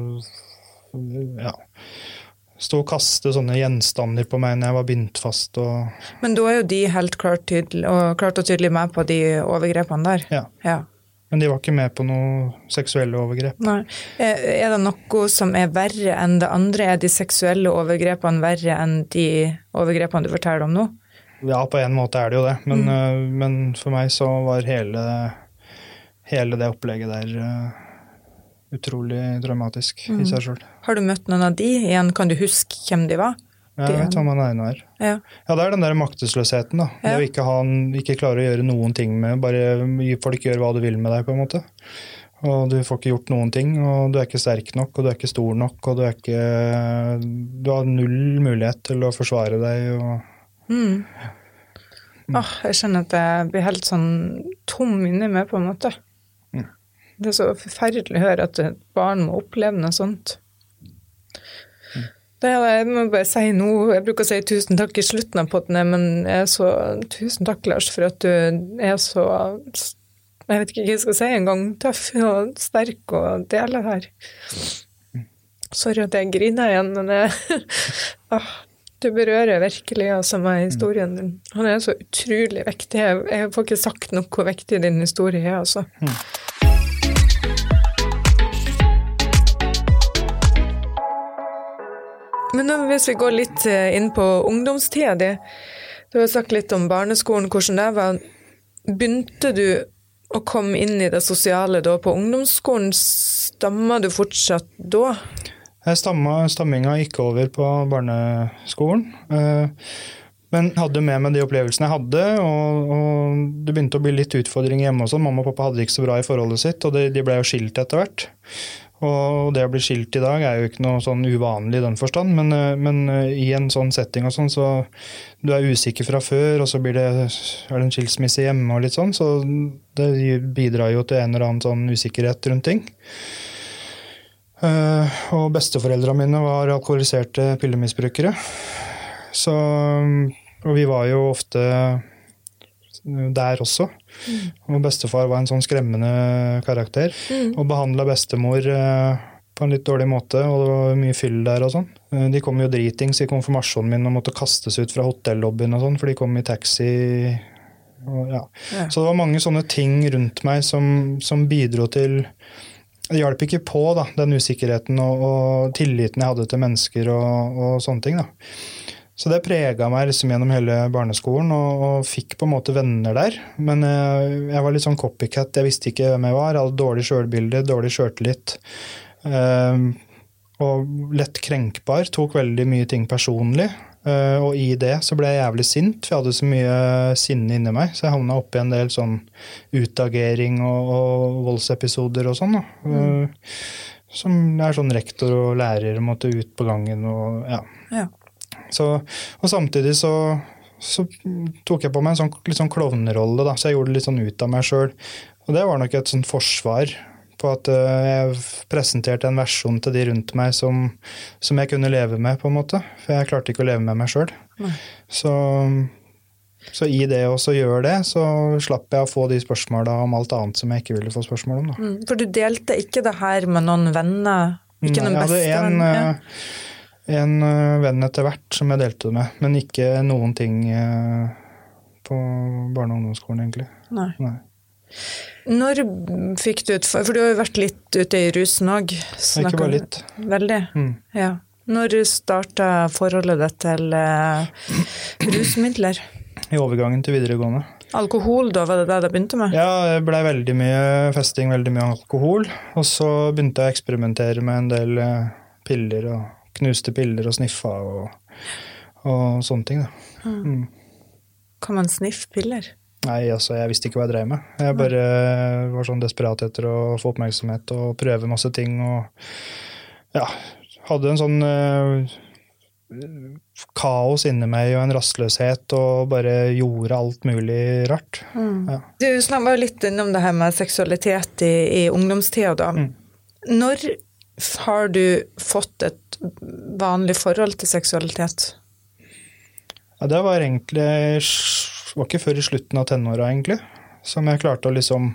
og ja, stå og kaste sånne gjenstander på meg når jeg var bindt fast. Og men da er jo de helt klart, tydelig, og klart og tydelig med på de overgrepene der? Ja. Ja. Men de var ikke med på noe seksuelle overgrep. Nei. Er det noe som er verre enn det andre? Er de seksuelle overgrepene verre enn de overgrepene du forteller om nå? Ja, på en måte er det jo det. Men, mm. men for meg så var hele, hele det opplegget der uh, utrolig dramatisk mm. i seg selv. Har du møtt noen av de igjen? Kan du huske hvem de var? Ja, jeg vet hva man er nå her. Ja. Ja, det er den der maktesløsheten da. Ja. Det å ikke, ha, ikke klare å gjøre noen ting med, bare folk gjør hva du vil med deg på en måte. Og du får ikke gjort noen ting, og du er ikke sterk nok, og du er ikke stor nok, og du er ikke, du har null mulighet til å forsvare deg. Og, mm. Mm. Ah, jeg kjenner at jeg blir helt sånn tom inni meg på en måte. Mm. Det er så forferdelig å høre at et barn må oppleve noe sånt. Det er, jeg må bare si noe, jeg bruker å si tusen takk i slutten av podden, men jeg er så, tusen takk Lars, for at du er så, jeg vet ikke hva jeg skal si en gang, tøff og sterk og deler her. Sorry at jeg griner igjen, men jeg, ah, du berører virkelig altså med historien din. Han er så utrolig viktig, jeg, jeg får ikke sagt noe hvor viktig din historie er, altså. Mm. Men nå, hvis vi går litt inn på ungdomstida di, du har sagt litt om barneskolen, hvordan det var. Begynte du å komme inn i det sosiale da på ungdomsskolen? Stammer du fortsatt da? Jeg stamma, stamminga gikk over på barneskolen, men hadde med meg de opplevelsene jeg hadde, og, og det begynte å bli litt utfordring hjemme også. Mamma og pappa hadde ikke så bra i forholdet sitt, og de, de ble jo skilt etter hvert. Og det å bli skilt i dag er jo ikke noe sånn uvanlig i den forstand, men, men i en sånn setting og sånn, så du er usikker fra før, og så blir det, er det en skilsmisse hjemme og litt sånn, så det bidrar jo til en eller annen sånn usikkerhet rundt ting. Og besteforeldrene mine var alkoholiserte pillemisbrukere, så, og vi var jo ofte der også. Mm. Og bestefar var en sånn skremmende karakter, mm. og behandlet bestemor eh, på en litt dårlig måte, og det var mye fyll der og sånn. Eh, de kom jo dritings i konfirmasjonen min og måtte kastes ut fra hotellobbyen og sånn, for de kom i taxi. Og, ja. Ja. Så det var mange sånne ting rundt meg som, som bidro til, det hjalp ikke på da, den usikkerheten og, og tilliten jeg hadde til mennesker og, og sånne ting da. Så det preget meg liksom gjennom hele barneskolen, og, og fikk på en måte venner der. Men jeg, jeg var litt sånn copycat, jeg visste ikke hvem jeg var, jeg hadde dårlig selvbilde, dårlig selvtillit, eh, og lett krenkbar, tok veldig mye ting personlig, eh, og i det så ble jeg jævlig sint, for jeg hadde så mye sinne inni meg, så jeg havnet opp i en del sånn utagering og, og voldsepisoder og sånn da. Mm. Eh, som er sånn rektor og lærer måtte ut på gangen, og ja. Ja. Så, og samtidig så, så tok jeg på meg en sånn, litt sånn klovnerolle da, så jeg gjorde det litt sånn ut av meg selv. Og det var nok et sånt forsvar på at jeg presenterte en versjon til de rundt meg som, som jeg kunne leve med, på en måte. For jeg klarte ikke å leve med meg selv. Så, så i det også gjør det, så slapp jeg å få de spørsmålene om alt annet som jeg ikke ville få spørsmål om. Da. Mm, for du delte ikke det her med noen venner? Ikke noen beste venner? Ja. En venn etter hvert som jeg delte det med, men ikke noen ting på barne- og ungdomsskolen egentlig. Nei. Nei. Når fikk du ut, for du har jo vært litt ute i rusen også. Ikke bare litt. Veldig, mm. ja. Når startet forholdet ditt til uh, rusmidler? I overgangen til videregående. Alkohol da, var det det det begynte med? Ja, det ble veldig mye festing, veldig mye alkohol, og så begynte jeg å eksperimentere med en del piller og knuste piller og sniffa og, og sånne ting. Da. Mm. Kan man sniffe piller? Nei, altså, jeg visste ikke hva jeg drev med. Jeg bare var sånn desperat etter å få oppmerksomhet og prøve masse ting. Og ja, hadde en sånn uh, kaos inni meg og en rastløshet og bare gjorde alt mulig rart. Mm. Ja. Du snakket litt innom det her med seksualitet i, i ungdomstida da. Mm. Når har du fått et vanlig forhold til seksualitet? Ja, det var egentlig, var ikke før i slutten av tenåra egentlig, som jeg klarte å liksom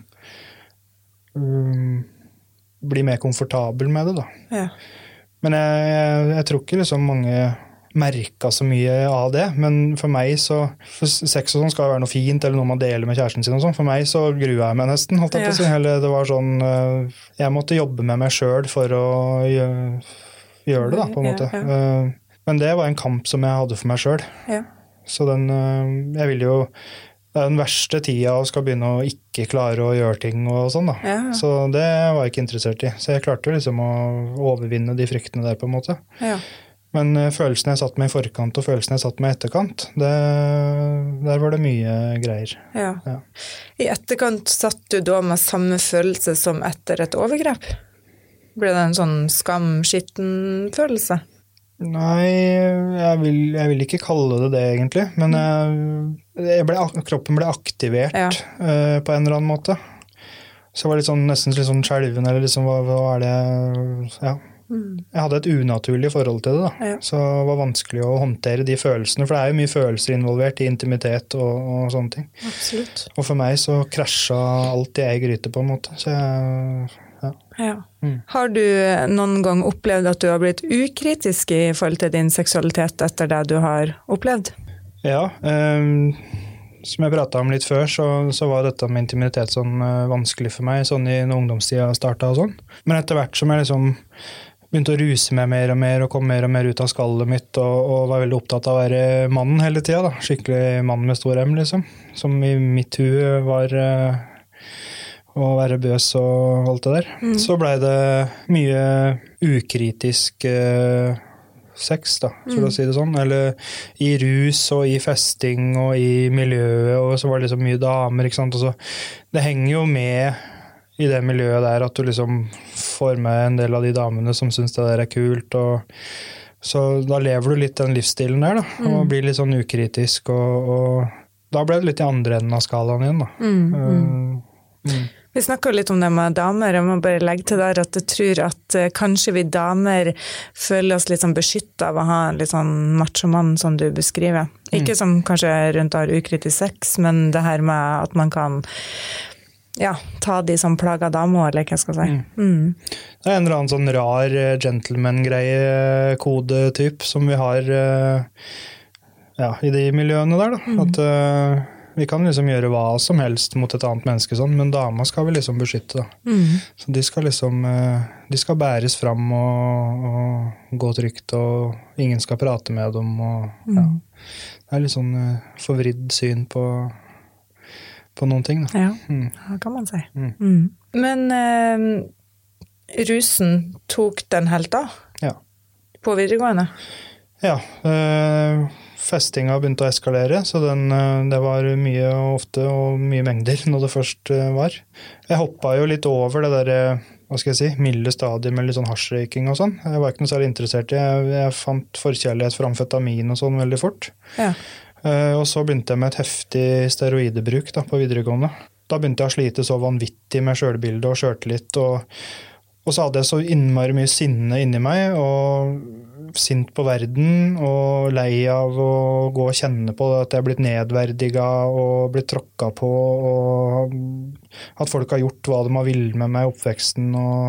um, bli mer komfortabel med det da. Ja. Men jeg, jeg, jeg tror ikke liksom mange merket så mye av det, men for meg så, for sex og sånn skal være noe fint, eller noe man deler med kjæresten sin og sånn, for meg så gruer jeg meg nesten, holdt jeg på å si. Eller det var sånn, jeg måtte jobbe med meg selv for å gjøre, gjøre det da, på en måte. Ja, ja. Men det var en kamp som jeg hadde for meg selv. Ja. Så den, jeg ville jo, det er den verste tida å skal begynne å ikke klare å gjøre ting og sånn da. Ja. Så det var jeg ikke interessert i. Så jeg klarte liksom å overvinne de fryktene der på en måte. Ja. Men følelsen jeg satt med i forkant og følelsen jeg satt med i etterkant, det, der var det mye greier. Ja. Ja. I etterkant satt du da med samme følelse som etter et overgrep? Ble det en sånn skam-skitten følelse? Nei, jeg vil, jeg vil ikke kalle det det egentlig, men jeg, jeg ble, kroppen ble aktivert ja. uh, på en eller annen måte. Så jeg var litt sånn, nesten litt sånn skjelven, eller liksom, hva, hva er det, ja. Jeg hadde et unaturlig forhold til det da, ja. Så det var vanskelig å håndtere de følelsene, for det er jo mye følelser involvert i intimitet og, og sånne ting. Absolutt. Og for meg så krasja alt i ei gryte på en måte, så jeg, ja. Ja. Mm. Har du noen gang opplevd at du har blitt ukritisk i forhold til din seksualitet etter det du har opplevd? Ja, um, som jeg pratet om litt før, så, så var dette med intimitet sånn uh, vanskelig for meg, sånn i når ungdomstida startet og sånn. Men etter hvert som jeg liksom begynte å ruse meg mer og mer og kom mer og mer ut av skallet mitt og, og var veldig opptatt av å være mannen hele tiden da. Skikkelig mann med stor M liksom. Som i mitt hue var uh, å være bøs og alt det der. Mm. Så ble det mye ukritisk uh, sex da, for mm. å si det sånn. Eller i rus og i festing og i miljøet og så var det liksom mye damer, ikke sant. Og så, det henger jo med i det miljøet der, at du liksom får med en del av de damene som synes det der er kult, og så da lever du litt den livsstilen der da, og mm. blir litt sånn ukritisk, og, og da ble det litt i andre enden av skalaen igjen da. Mm. Uh, mm. Vi snakker litt om det med damer, jeg må bare legge til der at jeg tror at uh, kanskje vi damer føler oss litt sånn beskyttet av å ha en litt sånn macho-mann som du beskriver. Mm. Ikke som kanskje rundt har ukritisk sex, men det her med at man kan ja, ta de som plager damer, eller hva skal jeg si. Mm. Mm. Det er en eller annen sånn rar gentleman-greie, kodetyp, som vi har ja, i de miljøene der da. Mm. At uh, vi kan liksom gjøre hva som helst mot et annet menneske sånn, men dama skal vi liksom beskytte da. Mm. Så de skal liksom, uh, de skal bæres fram og, og gå trygt, og ingen skal prate med dem, og mm. ja. Det er litt sånn uh, forvridd syn på på noen ting da. Ja, mm. det kan man si. Mm. Mm. Men eh, rusen tok den helt da? Ja. På videregående? Ja, eh, festinga begynte å eskalere, så den, det var mye og ofte og mye mengder når det først var. Jeg hoppet jo litt over det der, hva skal jeg si, milde stadiet med litt sånn hasjrøyking og sånn. Jeg var ikke noe særlig interessert i. Jeg, jeg fant forkjærlighet for amfetamin og sånn veldig fort. Ja. Uh, og så begynte jeg med et heftig steroidebruk da, på videregående. da begynte jeg å slite så vanvittig med selvbildet og selvtillit, og, og så hadde jeg så innmari mye sinne inni meg, og sint på verden, og lei av å gå og kjenne på at jeg er blitt nedverdiget og blitt tråkket på, og at folk har gjort hva de har villet med meg i oppveksten,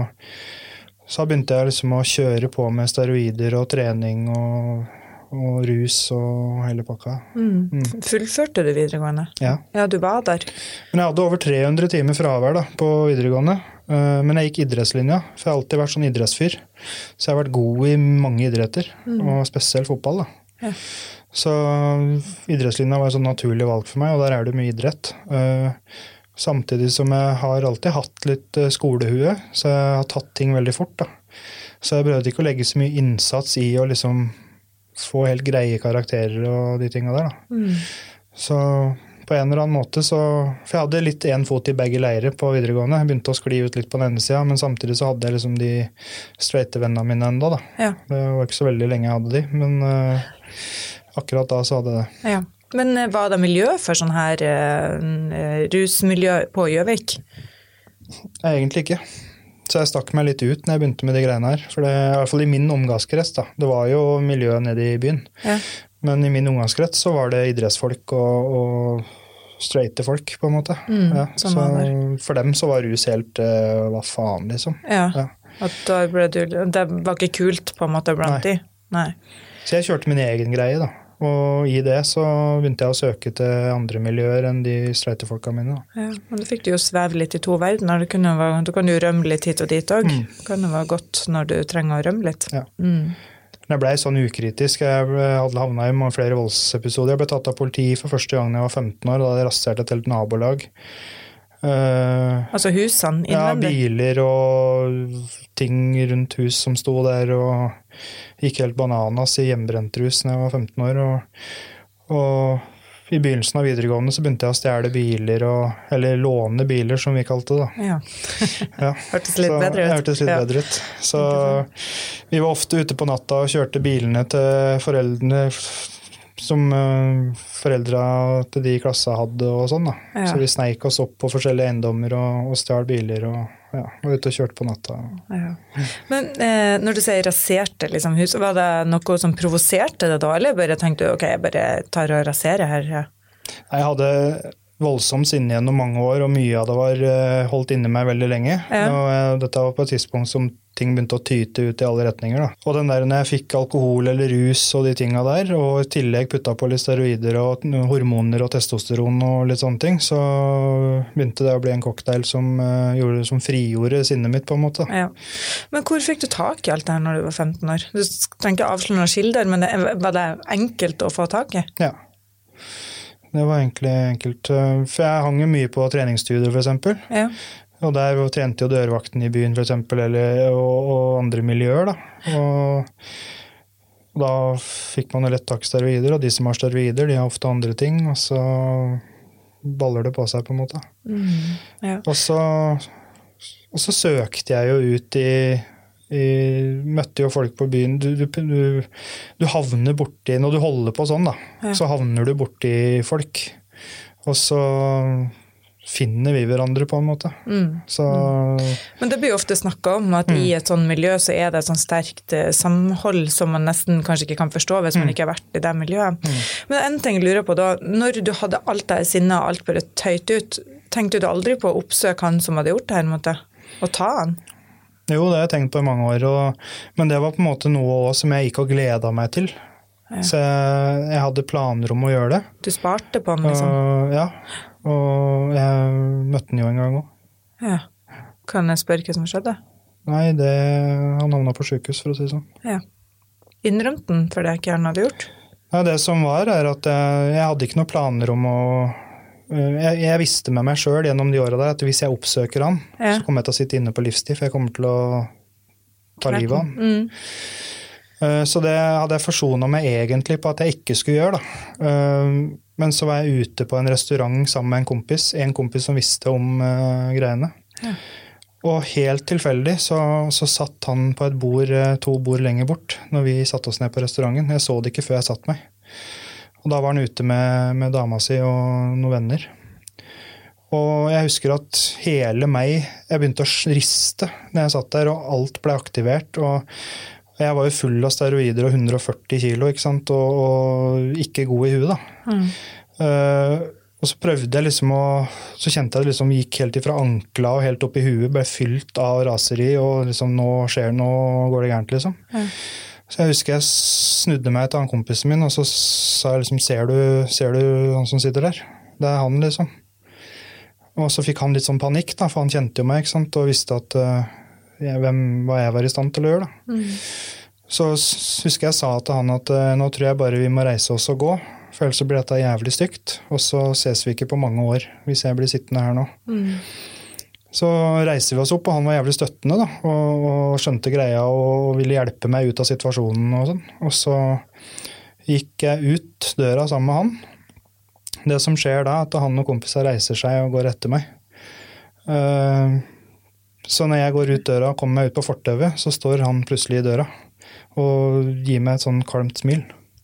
og så begynte jeg liksom å kjøre på med steroider og trening og og rus og hele pakka. Mm. Mm. Fullførte du videregående? Ja. Ja, du var der. Men jeg hadde over tre hundre timer fravær da, på videregående, men jeg gikk idrettslinja, for jeg har alltid vært sånn idrettsfyr. Så jeg har vært god i mange idretter, mm. og spesielt fotball da. Ja. Så idrettslinja var et sånn naturlig valg for meg, og der er det mye idrett. Samtidig som jeg har alltid hatt litt skolehue, så jeg har tatt ting veldig fort da. Så jeg prøvde ikke å legge så mye innsats i å liksom få helt greie karakterer og de tingene der da. Mm. Så på en eller annen måte så, for jeg hadde litt en fot i begge leire på videregående, jeg begynte å skli ut litt på den ene siden, men samtidig så hadde jeg liksom de straighte vennene mine enda da. Ja. Det var ikke så veldig lenge jeg hadde de, men uh, akkurat da så hadde jeg det. Ja. Men uh, var det miljø for sånn her uh, rusmiljø på Gjøvik? Egentlig ikke. Så jeg stakk meg litt ut når jeg begynte med de greiene her. For det er i hvert fall i min omgangskrets da. Det var jo miljøet nede i byen. Ja. Men i min omgangskrets så var det idrettsfolk og, og straighte folk på en måte. Mm, ja. Så for dem så var rus helt, uh, hva faen liksom. Ja, ja. At da ble du, det var ikke kult på en måte blant de. Nei. Så jeg kjørte min egen greie da. Og i det så begynte jeg å søke til andre miljøer enn de streite folka mine. Da. Ja, men da fikk du jo sveve litt i to verdener. Du, være, du kan jo rømme litt hit og dit også. Mm. Det kan jo være godt når du trenger å rømme litt. Ja. Mm. Jeg ble sånn ukritisk. Jeg hadde havnet i flere voldsepisoder. Jeg ble tatt av politi for første gang da jeg var femten år, da hadde jeg rasert et helt nabolag. Uh, altså husene innvendig? Ja, biler og ting rundt hus som sto der, og gikk helt bananas i hjemmebrentrus når jeg var femten år, og, og i begynnelsen av videregående så begynte jeg å stjele biler, og, eller låne biler som vi kalte det da. Ja, ja. Hørtes litt så, bedre ut. Hørtes litt ja. bedre ut. Så vi var ofte ute på natta og kjørte bilene til foreldrene som uh, foreldra til de i klassa hadde og sånn da. Ja. Så vi sneik oss opp på forskjellige eiendommer og, og stjal biler og ja, var ute og kjørte på natta. Ja. Men eh, når du sier raserte liksom, hus, var det noe som provoserte det da, eller bare tenkte du, ok, jeg bare tar og raserer her? Ja. Jeg hadde voldsomt sinne gjennom mange år, og mye av det var uh, holdt inne meg veldig lenge. Ja. Og uh, dette var på et tidspunkt som ting begynte å tyte ut i alle retninger da. Og den der når jeg fikk alkohol eller rus og de tingene der, og i tillegg putta på litt steroider og hormoner og testosteron og litt sånne ting, så begynte det å bli en cocktail som, uh, gjorde, som frigjorde sinnet mitt på en måte. Ja. Men hvor fikk du tak i alt det her når du var femten år? Du trenger ikke avsløre noen kilder, men det, var det enkelt å få tak i? Ja. Det var egentlig enkelt. For jeg hang jo mye på treningsstudier for eksempel. Ja. Og der trente jo dørvakten i byen for eksempel, eller, og, og andre miljøer da. Og, og da fikk man jo lett tak i steroider, og de som har steroider, de har ofte andre ting, og så baller det på seg på en måte. Mm, ja. og, så, og så søkte jeg jo ut i, i møtte jo folk på byen. Du, du, du, du havner borti, når du holder på sånn da, ja. så havner du borti folk. Og så finner vi hverandre på en måte. Mm. Så... Men det blir jo ofte snakket om at mm. i et sånt miljø så er det et sånt sterkt samhold som man nesten kanskje ikke kan forstå hvis man mm. ikke har vært i det miljøet. Mm. Men en ting jeg lurer på da, når du hadde alt det sinnet og alt bare tøyt ut, tenkte du aldri på å oppsøke han som hadde gjort det her måte, og ta han? Jo, det har jeg tenkt på i mange år, og, men det var på en måte noe også som jeg ikke gledet meg til. Ja. Så jeg, jeg hadde planer om å gjøre det. Du sparte på han liksom? Og, ja, og jeg møtte han jo en gang også. Ja. Kan jeg spørre hva som skjedde? Nei, det, han havnet på sykehus, for å si sånn. Ja. Innrømte han for det ikke han hadde gjort? Ja, det som var er at jeg, jeg hadde ikke noen planer om å... Jeg, jeg visste med meg selv gjennom de årene der at hvis jeg oppsøker han, ja. så kommer jeg til å sitte inne på livstid, for jeg kommer til å ta livet av han. Mm. Så det hadde jeg forsonet meg egentlig på at jeg ikke skulle gjøre da. Men så var jeg ute på en restaurant sammen med en kompis, en kompis som visste om uh, greiene. Ja. Og helt tilfeldig så, så satt han på et bord, to bord lenger bort, når vi satt oss ned på restauranten. Jeg så det ikke før jeg satt meg. Og da var han ute med, med dama si og noen venner. Og jeg husker at hele meg, jeg begynte å riste når jeg satt der, og alt ble aktivert. Og jeg var jo full av steroider og hundre og førti kilo, ikke sant? Og, og ikke god i huet da. Mm. Uh, og så prøvde jeg liksom å, så kjente jeg det liksom gikk helt ifra ankla og helt opp i huet, ble fylt av raseri, og liksom nå skjer det, nå går det gærent liksom. Mm. Så jeg husker jeg snudde meg til han kompisen min, og så sa jeg liksom, ser du, ser du han som sitter der? Det er han liksom. Og så fikk han litt sånn panikk da, for han kjente jo meg, ikke sant, og visste at uh, jeg, hvem, hva jeg var i stand til å gjøre da. Mm. Så husker jeg sa til han at uh, nå tror jeg bare vi må reise oss og gå, for ellers så blir dette jævlig stygt, og så ses vi ikke på mange år hvis jeg blir sittende her nå. Mm. Så reiser vi oss opp, og han var jævlig støttende da, og, og skjønte greia og ville hjelpe meg ut av situasjonen og sånn. Og så gikk jeg ut døra sammen med han. Det som skjer da, er at han og kompiser reiser seg og går etter meg. Så når jeg går ut døra og kommer meg ut på fortauet, så står han plutselig i døra og gir meg et sånn kalmt smil.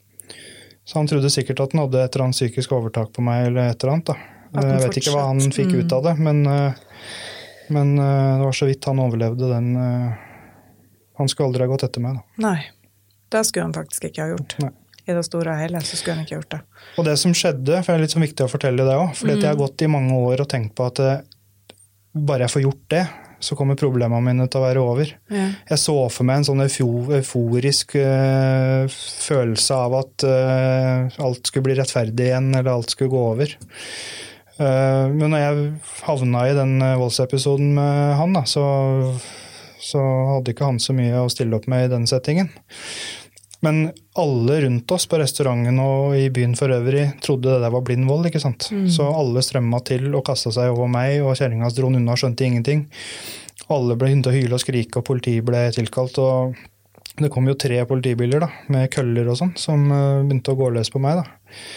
Så han trodde sikkert at han hadde et eller annet psykisk overtak på meg eller et eller annet da. Jeg vet ikke hva han fikk ut av det, men... Men uh, det var så vidt han overlevde den. Uh, han skulle aldri ha gått etter meg da. Nei, det skulle han faktisk ikke ha gjort. Nei. I det store hele så skulle han ikke ha gjort det. Og det som skjedde, for det er litt så viktig å fortelle det også, fordi mm. jeg har gått i mange år og tenkt på at uh, bare jeg får gjort det, så kommer problemene mine til å være over. Ja. Jeg så for meg en sånn euforisk uh, følelse av at uh, alt skulle bli rettferdig igjen, eller alt skulle gå over. Men når jeg havna i den voldsepisoden med han da, så, så hadde ikke han så mye å stille opp med i den settingen. Men alle rundt oss på restauranten og i byen for øvrig trodde det der var blind vold, ikke sant? Mm. Så alle strømmet til og kastet seg over meg, og kjerringas dro unna og skjønte ingenting. Alle ble hundt og hyle og skrike, og politiet ble tilkalt, og det kom jo tre politibiler da, med køller og sånn, som begynte å gå løs på meg da.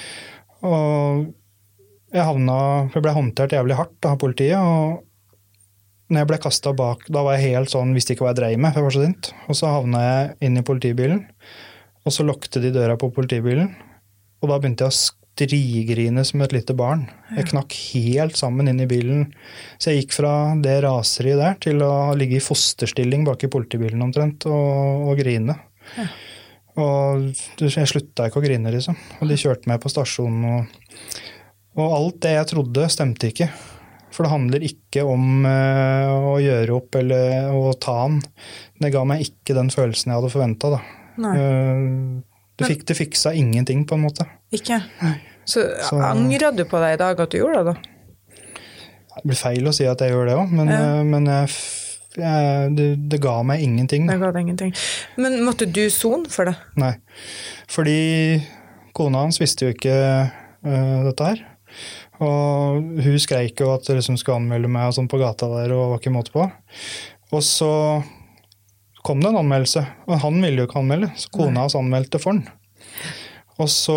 Og Jeg, havna, jeg ble håndtert jævlig hardt av politiet, og når jeg ble kastet bak, da var jeg helt sånn, visste ikke hva jeg drev med, for jeg var så sint. Og så havna jeg inn i politibilen, og så lukte de døra på politibilen, og da begynte jeg å strigrine som et lite barn. Jeg knakk helt sammen inn i bilen, så jeg gikk fra det raseriet der til å ligge i fosterstilling bak i politibilen omtrent, og, og grine. Ja. Og jeg sluttet ikke å grine liksom, og de kjørte meg på stasjonen, og Og alt det jeg trodde stemte ikke, for det handler ikke om uh, å gjøre opp eller å ta han. Det ga meg ikke den følelsen jeg hadde forventet da. Uh, det, fikk, det fiksa ingenting på en måte. Ikke? Så, Så angrer du på det i dag at du gjorde det da? Det blir feil å si at jeg gjør det også, men, ja. uh, men jeg, jeg, det, det ga meg ingenting. Det ga deg ingenting. Men måtte du sone for det? Nei, fordi kona hans visste jo ikke uh, dette her. Og hun skreik jo at det liksom skulle anmelde meg og sånn på gata der, og var ikke måte på. Og så kom det en anmeldelse, og han ville jo ikke anmelde, så kona hans anmeldte for han. Og så,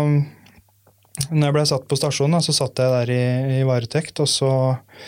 når jeg ble satt på stasjonen, så satt jeg der i, i varetekt, og så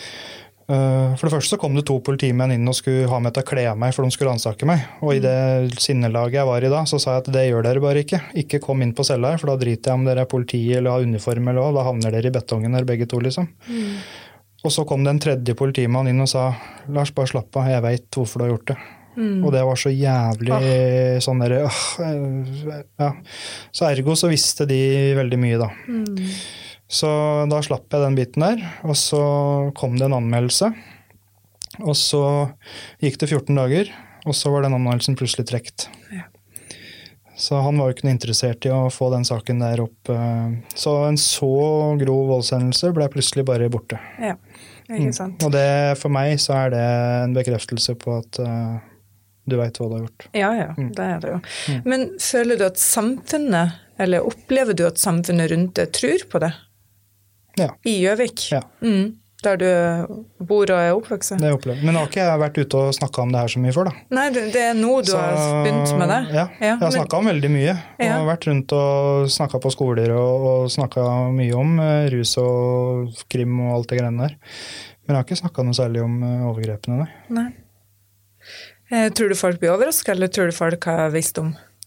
For det første så kom det to politimenn inn og skulle ha meg til å kle meg, for de skulle ransake meg. Og i det sinnelaget jeg var i da, så sa jeg at det gjør dere bare ikke. Ikke kom inn på cella her, for da driter jeg om dere er politi eller har uniform eller hva. Da havner dere i betongen her begge to, liksom. Mm. Og så kom det en tredje politimann inn og sa, Lars, bare slapp av, jeg vet hvorfor du har gjort det. Mm. Og det var så jævlig ah. sånn der, øh, ja. Så ergo så visste de veldig mye da. Mm. Så da slapp jeg den biten der, og så kom det en anmeldelse, og så gikk det fjorten dager, og så var den anmeldelsen plutselig trekt. Ja. Så han var jo ikke noe interessert i å få den saken der opp. Så en så grov voldshendelse ble plutselig bare borte. Ja, ikke sant. Mm. Og det, for meg så er det en bekreftelse på at uh, du vet hva du har gjort. Ja, ja, mm. det er det jo. Mm. Men føler du at samfunnet, eller opplever du at samfunnet rundt deg tror på det? Ja. I Gjøvik? Ja. Mm. Der du bor og er oppvokset? Det opplever. Men nå har ikke jeg vært ute og snakket om det her så mye før da. Nei, det er nå du så, har begynt med det. Ja, ja jeg har snakket men... om veldig mye. Jeg har vært rundt og snakket på skoler og, og snakket mye om uh, rus og krim og alt det greiene der. Men jeg har ikke snakket noe særlig om uh, overgrepene, nei. Nei. Eh, tror du folk blir overrasket, eller tror du folk har visst om?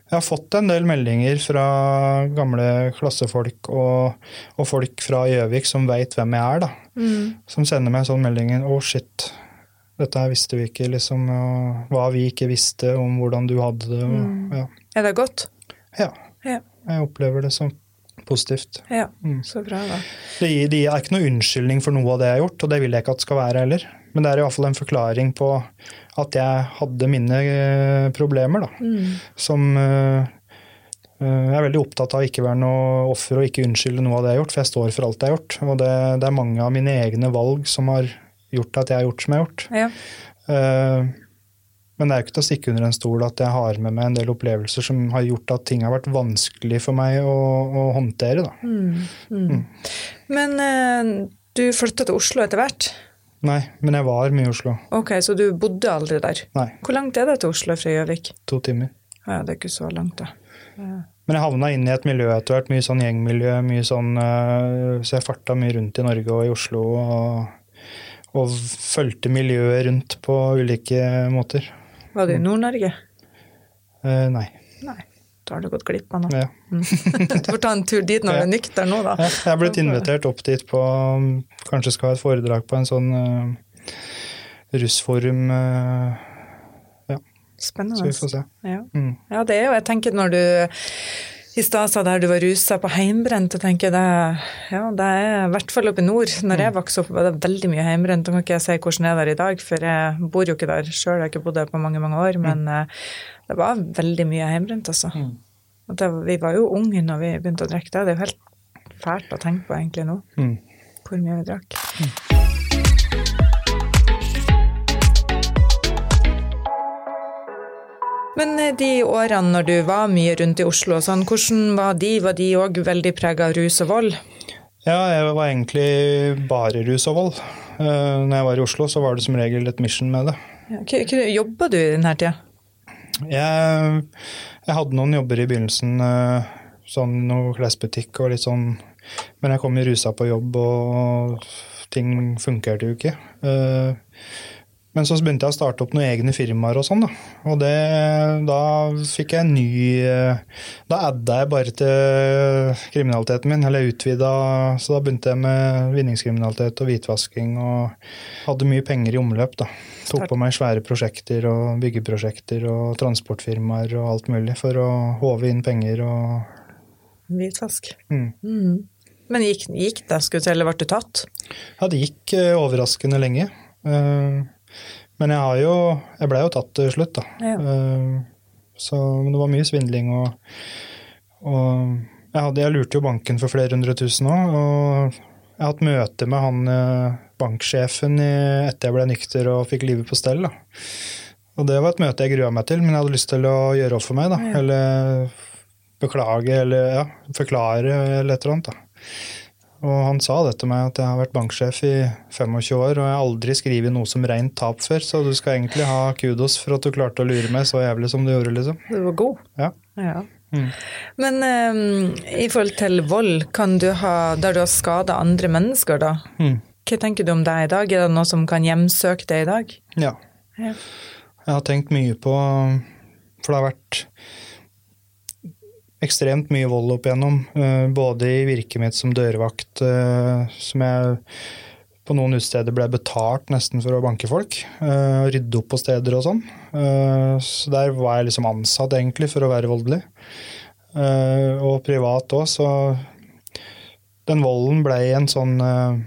Jeg har fått en del meldinger fra gamle klassefolk og, og folk fra Gjøvik som vet hvem jeg er, da. Mm. Som sender meg sånn meldingen, å oh, shit, dette her visste vi ikke, liksom, og hva vi ikke visste om hvordan du hadde det. Og, mm. ja. Er det godt? Ja. ja, jeg opplever det som positivt. Ja, mm. så bra da. Det, det er ikke noe unnskyldning for noe av det jeg har gjort, og det vil jeg ikke at det skal være heller. Men det er i hvert fall en forklaring på at jeg hadde mine problemer, da. Mm. Som uh, jeg er veldig opptatt av å ikke være noe offer og ikke unnskylde noe av det jeg har gjort, for jeg står for alt jeg har gjort. Og det, det er mange av mine egne valg som har gjort at jeg har gjort som jeg har gjort. Ja. Uh, men det er jo ikke til å stikke under en stol at jeg har med meg en del opplevelser som har gjort at ting har vært vanskelig for meg å, å håndtere, da. Mm. Mm. Mm. Men uh, du flyttet til Oslo etter hvert? Nei, men jeg var mye i Oslo. Ok, så du bodde aldri der? Nei. Hvor langt er det til Oslo fra Gjøvik? To timer. Ja, det er ikke så langt da. Ja. Men jeg havnet inn i et miljø etter hvert, mye sånn gjengmiljø, mye sånn, uh, så jeg fartet mye rundt i Norge og i Oslo, og, og følte miljøet rundt på ulike måter. Var du i Nord-Norge? Uh, nei. Nei, da har du gått glipp av noe. Ja. Du får ta en tur dit når du er nykter nå, da. Ja, jeg har blitt invitert opp dit på, kanskje skal ha et foredrag på en sånn uh, russforum. Uh, ja. Spennende. Så vi får se. Ja. Mm. Ja, det er jo, jeg tenker når du i stad sa der du var ruset på heimbrent, jeg tenker det, ja, det er i hvert fall oppe i nord. Når jeg vokste opp var det veldig mye heimbrent, og kan ikke jeg si hvordan det er der i dag, for jeg bor jo ikke der selv, jeg har ikke bodd der på mange, mange år, men mm. det var veldig mye heimbrent, altså. Mm. Og det, vi var jo unge når vi begynte å drikke det, det er jo helt fælt å tenke på egentlig nå, mm. hvor mye vi drakk. Mm. Men de årene når du var mye rundt i Oslo, sånn, hvordan var de? Var de også veldig preget av rus og vold? Ja, jeg var egentlig bare rus og vold. Uh, når jeg var i Oslo, så var det som regel et mission med det. Ja, hva jobbet du i denne tida? Jeg, jeg hadde noen jobber i begynnelsen, uh, sånn noe klesbutikk og litt sånn, men jeg kom i rusa på jobb, og ting funkerte jo ikke. Uh, Men så begynte jeg å starte opp noen egne firmaer og sånn, da. Og det, da fikk jeg en ny, da adda jeg bare til kriminaliteten min, eller utvidet, så da begynte jeg med vinningskriminalitet og hvitvasking, og hadde mye penger i omløp, da. Tok på meg svære prosjekter og byggeprosjekter og transportfirmaer og alt mulig for å håve inn penger og... Hvitvask. Mm. Mm. Men gikk, gikk det, skulle du si, eller ble du tatt? Ja, det gikk overraskende lenge. Uh, Men jeg har jo, jeg ble jo tatt til slutt da. Ja. Så det var mye svindling, og, og jeg, hadde, jeg lurte jo banken for flere hundre tusen også, og jeg har hatt møte med han banksjefen etter jeg ble nykter og fikk livet på stell da. Og det var et møte jeg gruet meg til, men jeg hadde lyst til å gjøre opp for meg da, ja. Eller beklage, eller ja, forklare eller et eller annet da. Og han sa det til meg at jeg har vært banksjef i tjuefem år, og jeg har aldri skrivet noe som rent tap før, så du skal egentlig ha kudos for at du klarte å lure meg så jævlig som du gjorde, liksom. Du var god. Ja. Ja. Mm. Men um, i forhold til vold, kan du ha, der du har skadet andre mennesker da? Mm. Hva tenker du om det i dag? Er det noe som kan hjemsøke det i dag? Ja. Ja. Jeg har tenkt mye på, for det har vært ekstremt mye vold opp igjennom, både i virket mitt som dørvakt, som jeg på noen utsteder ble betalt nesten for å banke folk, rydde opp på steder og sånn. Så der var jeg liksom ansatt egentlig for å være voldelig. Og privat også, så den volden ble en sånn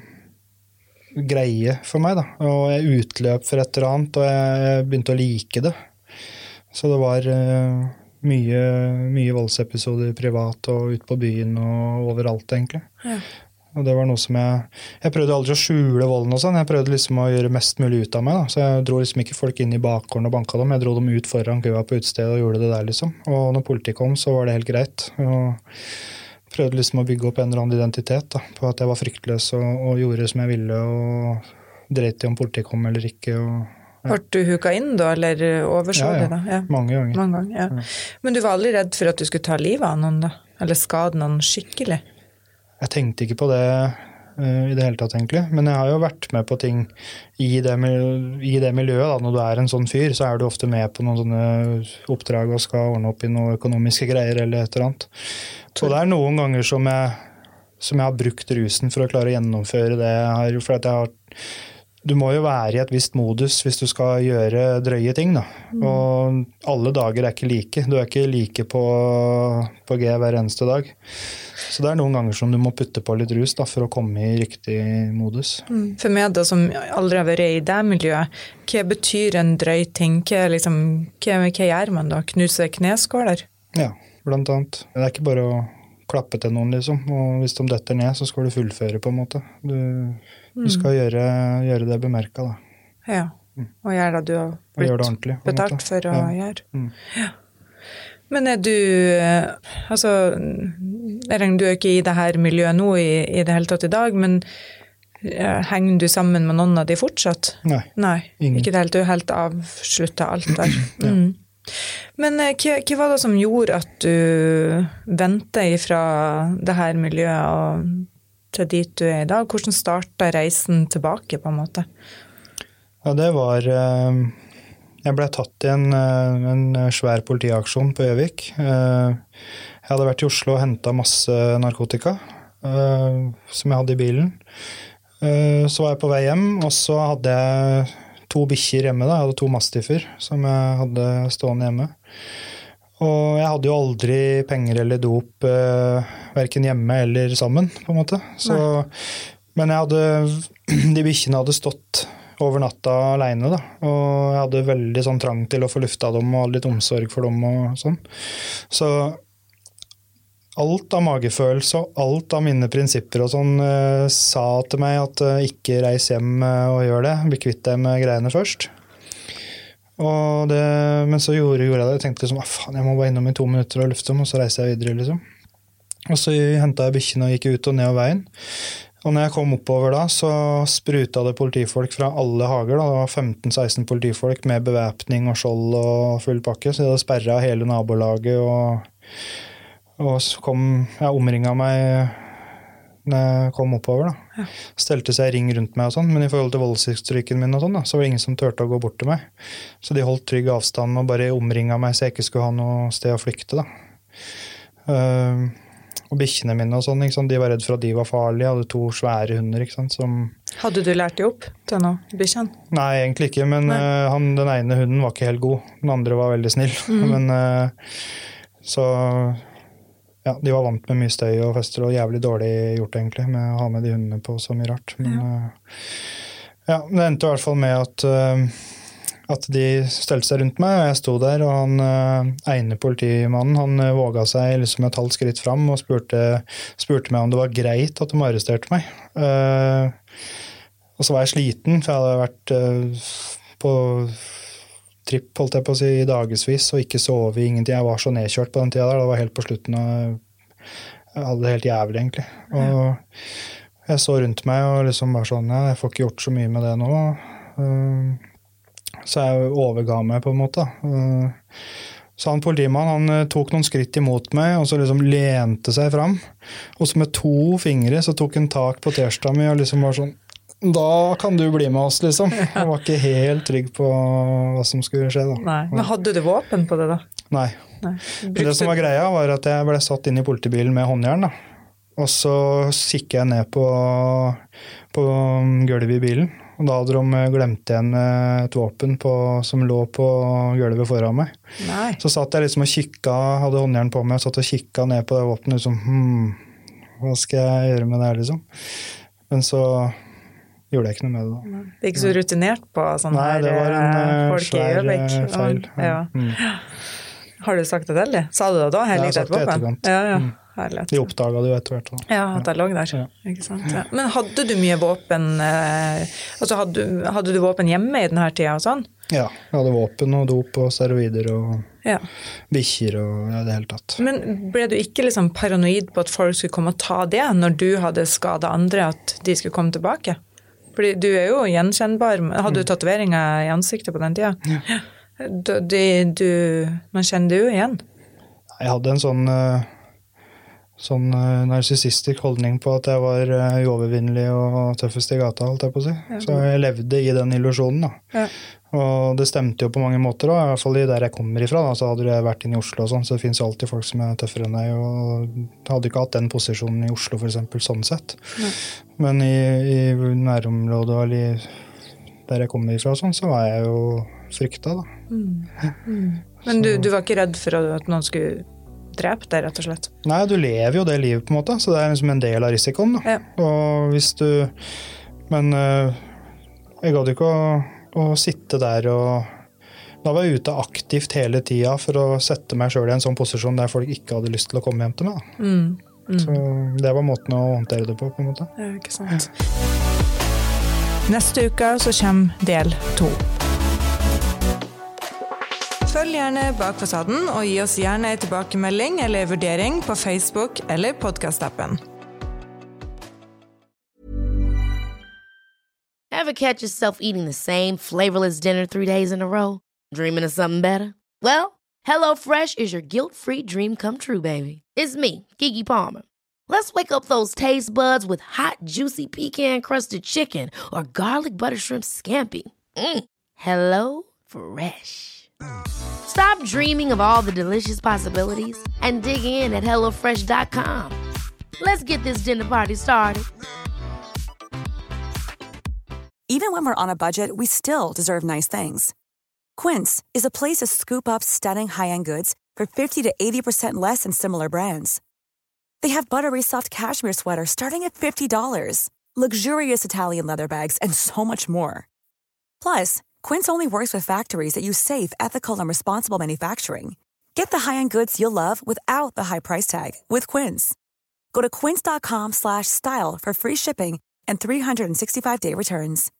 greie for meg da, og jeg utløp for et eller annet, og jeg begynte å like det. Så det var... Mye, mye voldsepisoder privat og ut på byen og overalt egentlig. Ja. Og det var noe som jeg... Jeg prøvde aldri å skjule volden og sånn. Jeg prøvde liksom å gjøre mest mulig ut av meg da. Så jeg dro liksom ikke folk inn i bakgården og banka dem. Jeg dro dem ut foran køa på utstedet og gjorde det der liksom. Og når politiet kom så var det helt greit. Og prøvde liksom å bygge opp en eller annen identitet da. På at jeg var fryktløs og, og gjorde som jeg ville og dreit i om politiet kom eller ikke og... Ja. Har du huka inn da, eller overså ja, ja. det da? Ja, mange ganger. Mange ganger ja. Ja. Men du var aldri redd for at du skulle ta livet av noen da? Eller skade noen skikkelig? Jeg tenkte ikke på det uh, i det hele tatt egentlig. Men jeg har jo vært med på ting i det, i det miljøet. Da. Når du er en sånn fyr, så er du ofte med på noen sånne oppdrag og skal ordne opp i noen økonomiske greier eller et eller annet. Så det er noen ganger som jeg, som jeg har brukt rusen for å klare å gjennomføre det jeg har, for at jeg har du må jo være i et visst modus hvis du skal gjøre drøye ting da. Mm. Og alle dager er ikke like. Du er ikke like på, på G hver eneste dag. Så det er noen ganger som du må putte på litt rus da, for å komme i riktig modus. Mm. For meg da, som aldri har vært i det miljøet, hva betyr en drøy ting? Hva, liksom, hva, hva gjør man da? Knuse kneskåler? Ja, blant annet. Det er ikke bare å klappe til noen liksom, og hvis de detter ned, så skal du fullføre på en måte. Du... Du skal gjøre, gjøre det bemerket da. Ja, og gjøre det du har blitt betalt for å ja. Gjøre. Mm. Ja. Men er du, altså, jeg regner du er ikke i det her miljøet nå i, i det hele tatt i dag, men henger du sammen med noen av de fortsatt? Nei. Nei, ingen. Ikke det helt, du helt avsluttet alt der. ja. mm. Men hva, hva var det som gjorde at du ventet ifra det her miljøet og til dit du er i dag? Hvordan startet reisen tilbake på en måte? Ja, det var... Jeg ble tatt i en, en svær politiaksjon på Gjøvik. Jeg hadde vært i Oslo og hentet masse narkotika som jeg hadde i bilen. Så var jeg på vei hjem, og så hadde jeg to bikkjer hjemme. Da. Jeg hadde to mastiffer som jeg hadde stående hjemme. Og jeg hadde jo aldri penger eller dop, eh, hverken hjemme eller sammen, på en måte. Så, men jeg hadde, de bikkjene hadde stått over natta alene, da. Og jeg hadde veldig sånn trang til å få lufta dem, og litt omsorg for dem og sånn. Så alt av magefølelse og alt av mine prinsipper og sånn eh, sa til meg at eh, ikke reis hjem og gjør det, bli kvitt deg med greiene først. Og det, men så gjorde, gjorde jeg det. Jeg tenkte liksom, ah, faen, jeg må bare innom i to minutter og lufte dem, og så reiser jeg videre, liksom. Og så hentet jeg bikkjene og gikk ut og ned av veien. Og når jeg kom oppover da, så sprutet det politifolk fra alle hager. Da. Det var femten seksten politifolk med bevæpning og skjold og full pakke, så de hadde sperret hele nabolaget, og, og så kom, jeg omringet meg når jeg kom oppover da. Ja. Stelte seg ring rundt meg og sånn, men i forhold til voldshistorikken min og sånn da, så var det ingen som tørte å gå bort til meg. Så de holdt trygg avstand og bare omringet meg så jeg ikke skulle ha noe sted å flykte da. Uh, og bikkjene mine og sånn, ikke sant? De var redd for at de var farlige, jeg hadde to svære hunder, ikke sant, som... Hadde du lært de opp til noe, bikkjene? Nei, egentlig ikke, men uh, han, den ene hunden var ikke helt god, den andre var veldig snill, mm. men uh, så... Ja, de var vant med mye støy og fester, og jævlig dårlig gjort egentlig, med å ha med de hundene på så mye rart. Men ja, uh, ja det endte i hvert fall med at, uh, at de stelte seg rundt meg, og jeg sto der, og han uh, ene politimannen, han uh, våget seg liksom et halvt skritt frem, og spurte, spurte meg om det var greit at de arresterte meg. Uh, og så var jeg sliten, for jeg hadde vært uh, på... tripp, holdt jeg på å si, i dagesvis, og ikke sove, ingenting. Jeg var så nedkjørt på den tida der, det var helt på slutten, og jeg hadde det helt jævlig, egentlig. Og jeg så rundt meg, og liksom bare sånn, ja, jeg får ikke gjort så mye med det nå. Så jeg overga meg på en måte. Så han politimannen, han tok noen skritt imot meg, og så liksom lente seg fram, og så med to fingre så tok han tak på tirsdag mi, og liksom bare sånn, da kan du bli med oss, liksom. Jeg var ikke helt trygg på hva som skulle skje, da. Nei. Men hadde du våpen på det, da? Nei. Nei. Det som var greia var at jeg ble satt inn i politibilen med håndjern, da. Og så kikket jeg ned på, på gulvet i bilen, og da hadde de glemt igjen et våpen på, som lå på gulvet foran meg. Nei. Så satt jeg liksom og kikket, hadde håndjern på meg, og satt og kikket ned på det våpenet, liksom, hmm, hva skal jeg gjøre med det her, liksom? Men så... gjorde jeg ikke noe med det da. Det er ikke så rutinert på sånne Nei, det var en her folk svær i Gjøvik. feil. Ja. Mm. Har du sagt det til det? Sa du det da? Jeg har sagt det etterkant. Ja, ja. Mm. De oppdaget det jo etter hvert. Da. Ja, at jeg lå der. Ja. Ikke sant? Ja. Men hadde du mye våpen, eh, altså hadde, hadde du våpen hjemme i denne tida og sånn? Ja, jeg hadde våpen og dop og steroider og ja. bikkjer og ja, det hele tatt. Men ble du ikke liksom paranoid på at folk skulle komme og ta det når du hadde skadet andre, at de skulle komme tilbake? Fordi du er jo gjenkjennbar. Hadde du tatoveringer i ansiktet på den tida? Ja. Du, du, du, man kjenner det jo igjen. Jeg hadde en sånn, sånn uh, narsissistisk holdning på at jeg var uh, uovervinnelig og tøffest i gata, holdt jeg på å si. Ja. Så jeg levde i den illusjonen da. Ja. Og det stemte jo på mange måter da, i hvert fall i der jeg kommer ifra da, så hadde jeg vært inne i Oslo og sånn, så det finnes jo alltid folk som er tøffere enn deg, og jeg hadde ikke hatt den posisjonen i Oslo for eksempel, sånn sett. Ja. Men i, i nærområdet, eller der jeg kommer ifra og sånn, så var jeg jo frykta da. Mm. Mm. Men du, du var ikke redd for at noen skulle drepe deg, rett og slett? Nei, du lever jo det livet på en måte, så det er liksom en del av risikoen da. Ja. Og hvis du, men uh, jeg gadd ikke å å sitte der og da var jeg ute aktivt hele tiden for å sette meg selv i en sånn posisjon der folk ikke hadde lyst til å komme hjem til meg. Mm, mm. Så det var måten å håndtere det på, på en måte. Ja, ikke sant. Neste uke så kommer del to. Følg gjerne Bak fasaden og gi oss gjerne en tilbakemelding eller vurdering på Facebook eller podcast-appen. Ever catch yourself eating the same flavorless dinner three days in a row? Dreaming of something better? Well, HelloFresh is your guilt-free dream come true, baby. It's me, Keke Palmer. Let's wake up those taste buds with hot, juicy pecan-crusted chicken or garlic butter shrimp scampi. Mm. Hello Fresh. Stop dreaming of all the delicious possibilities and dig in at hello fresh dot com. Let's get this dinner party started. Even when we're on a budget, we still deserve nice things. Quince is a place to scoop up stunning high-end goods for fifty to eighty percent less than similar brands. They have buttery soft cashmere sweaters starting at fifty dollars, luxurious Italian leather bags, and so much more. Plus, Quince only works with factories that use safe, ethical, and responsible manufacturing. Get the high-end goods you'll love without the high price tag with Quince. Go to quince dot com slash style for free shipping and three sixty-five day returns.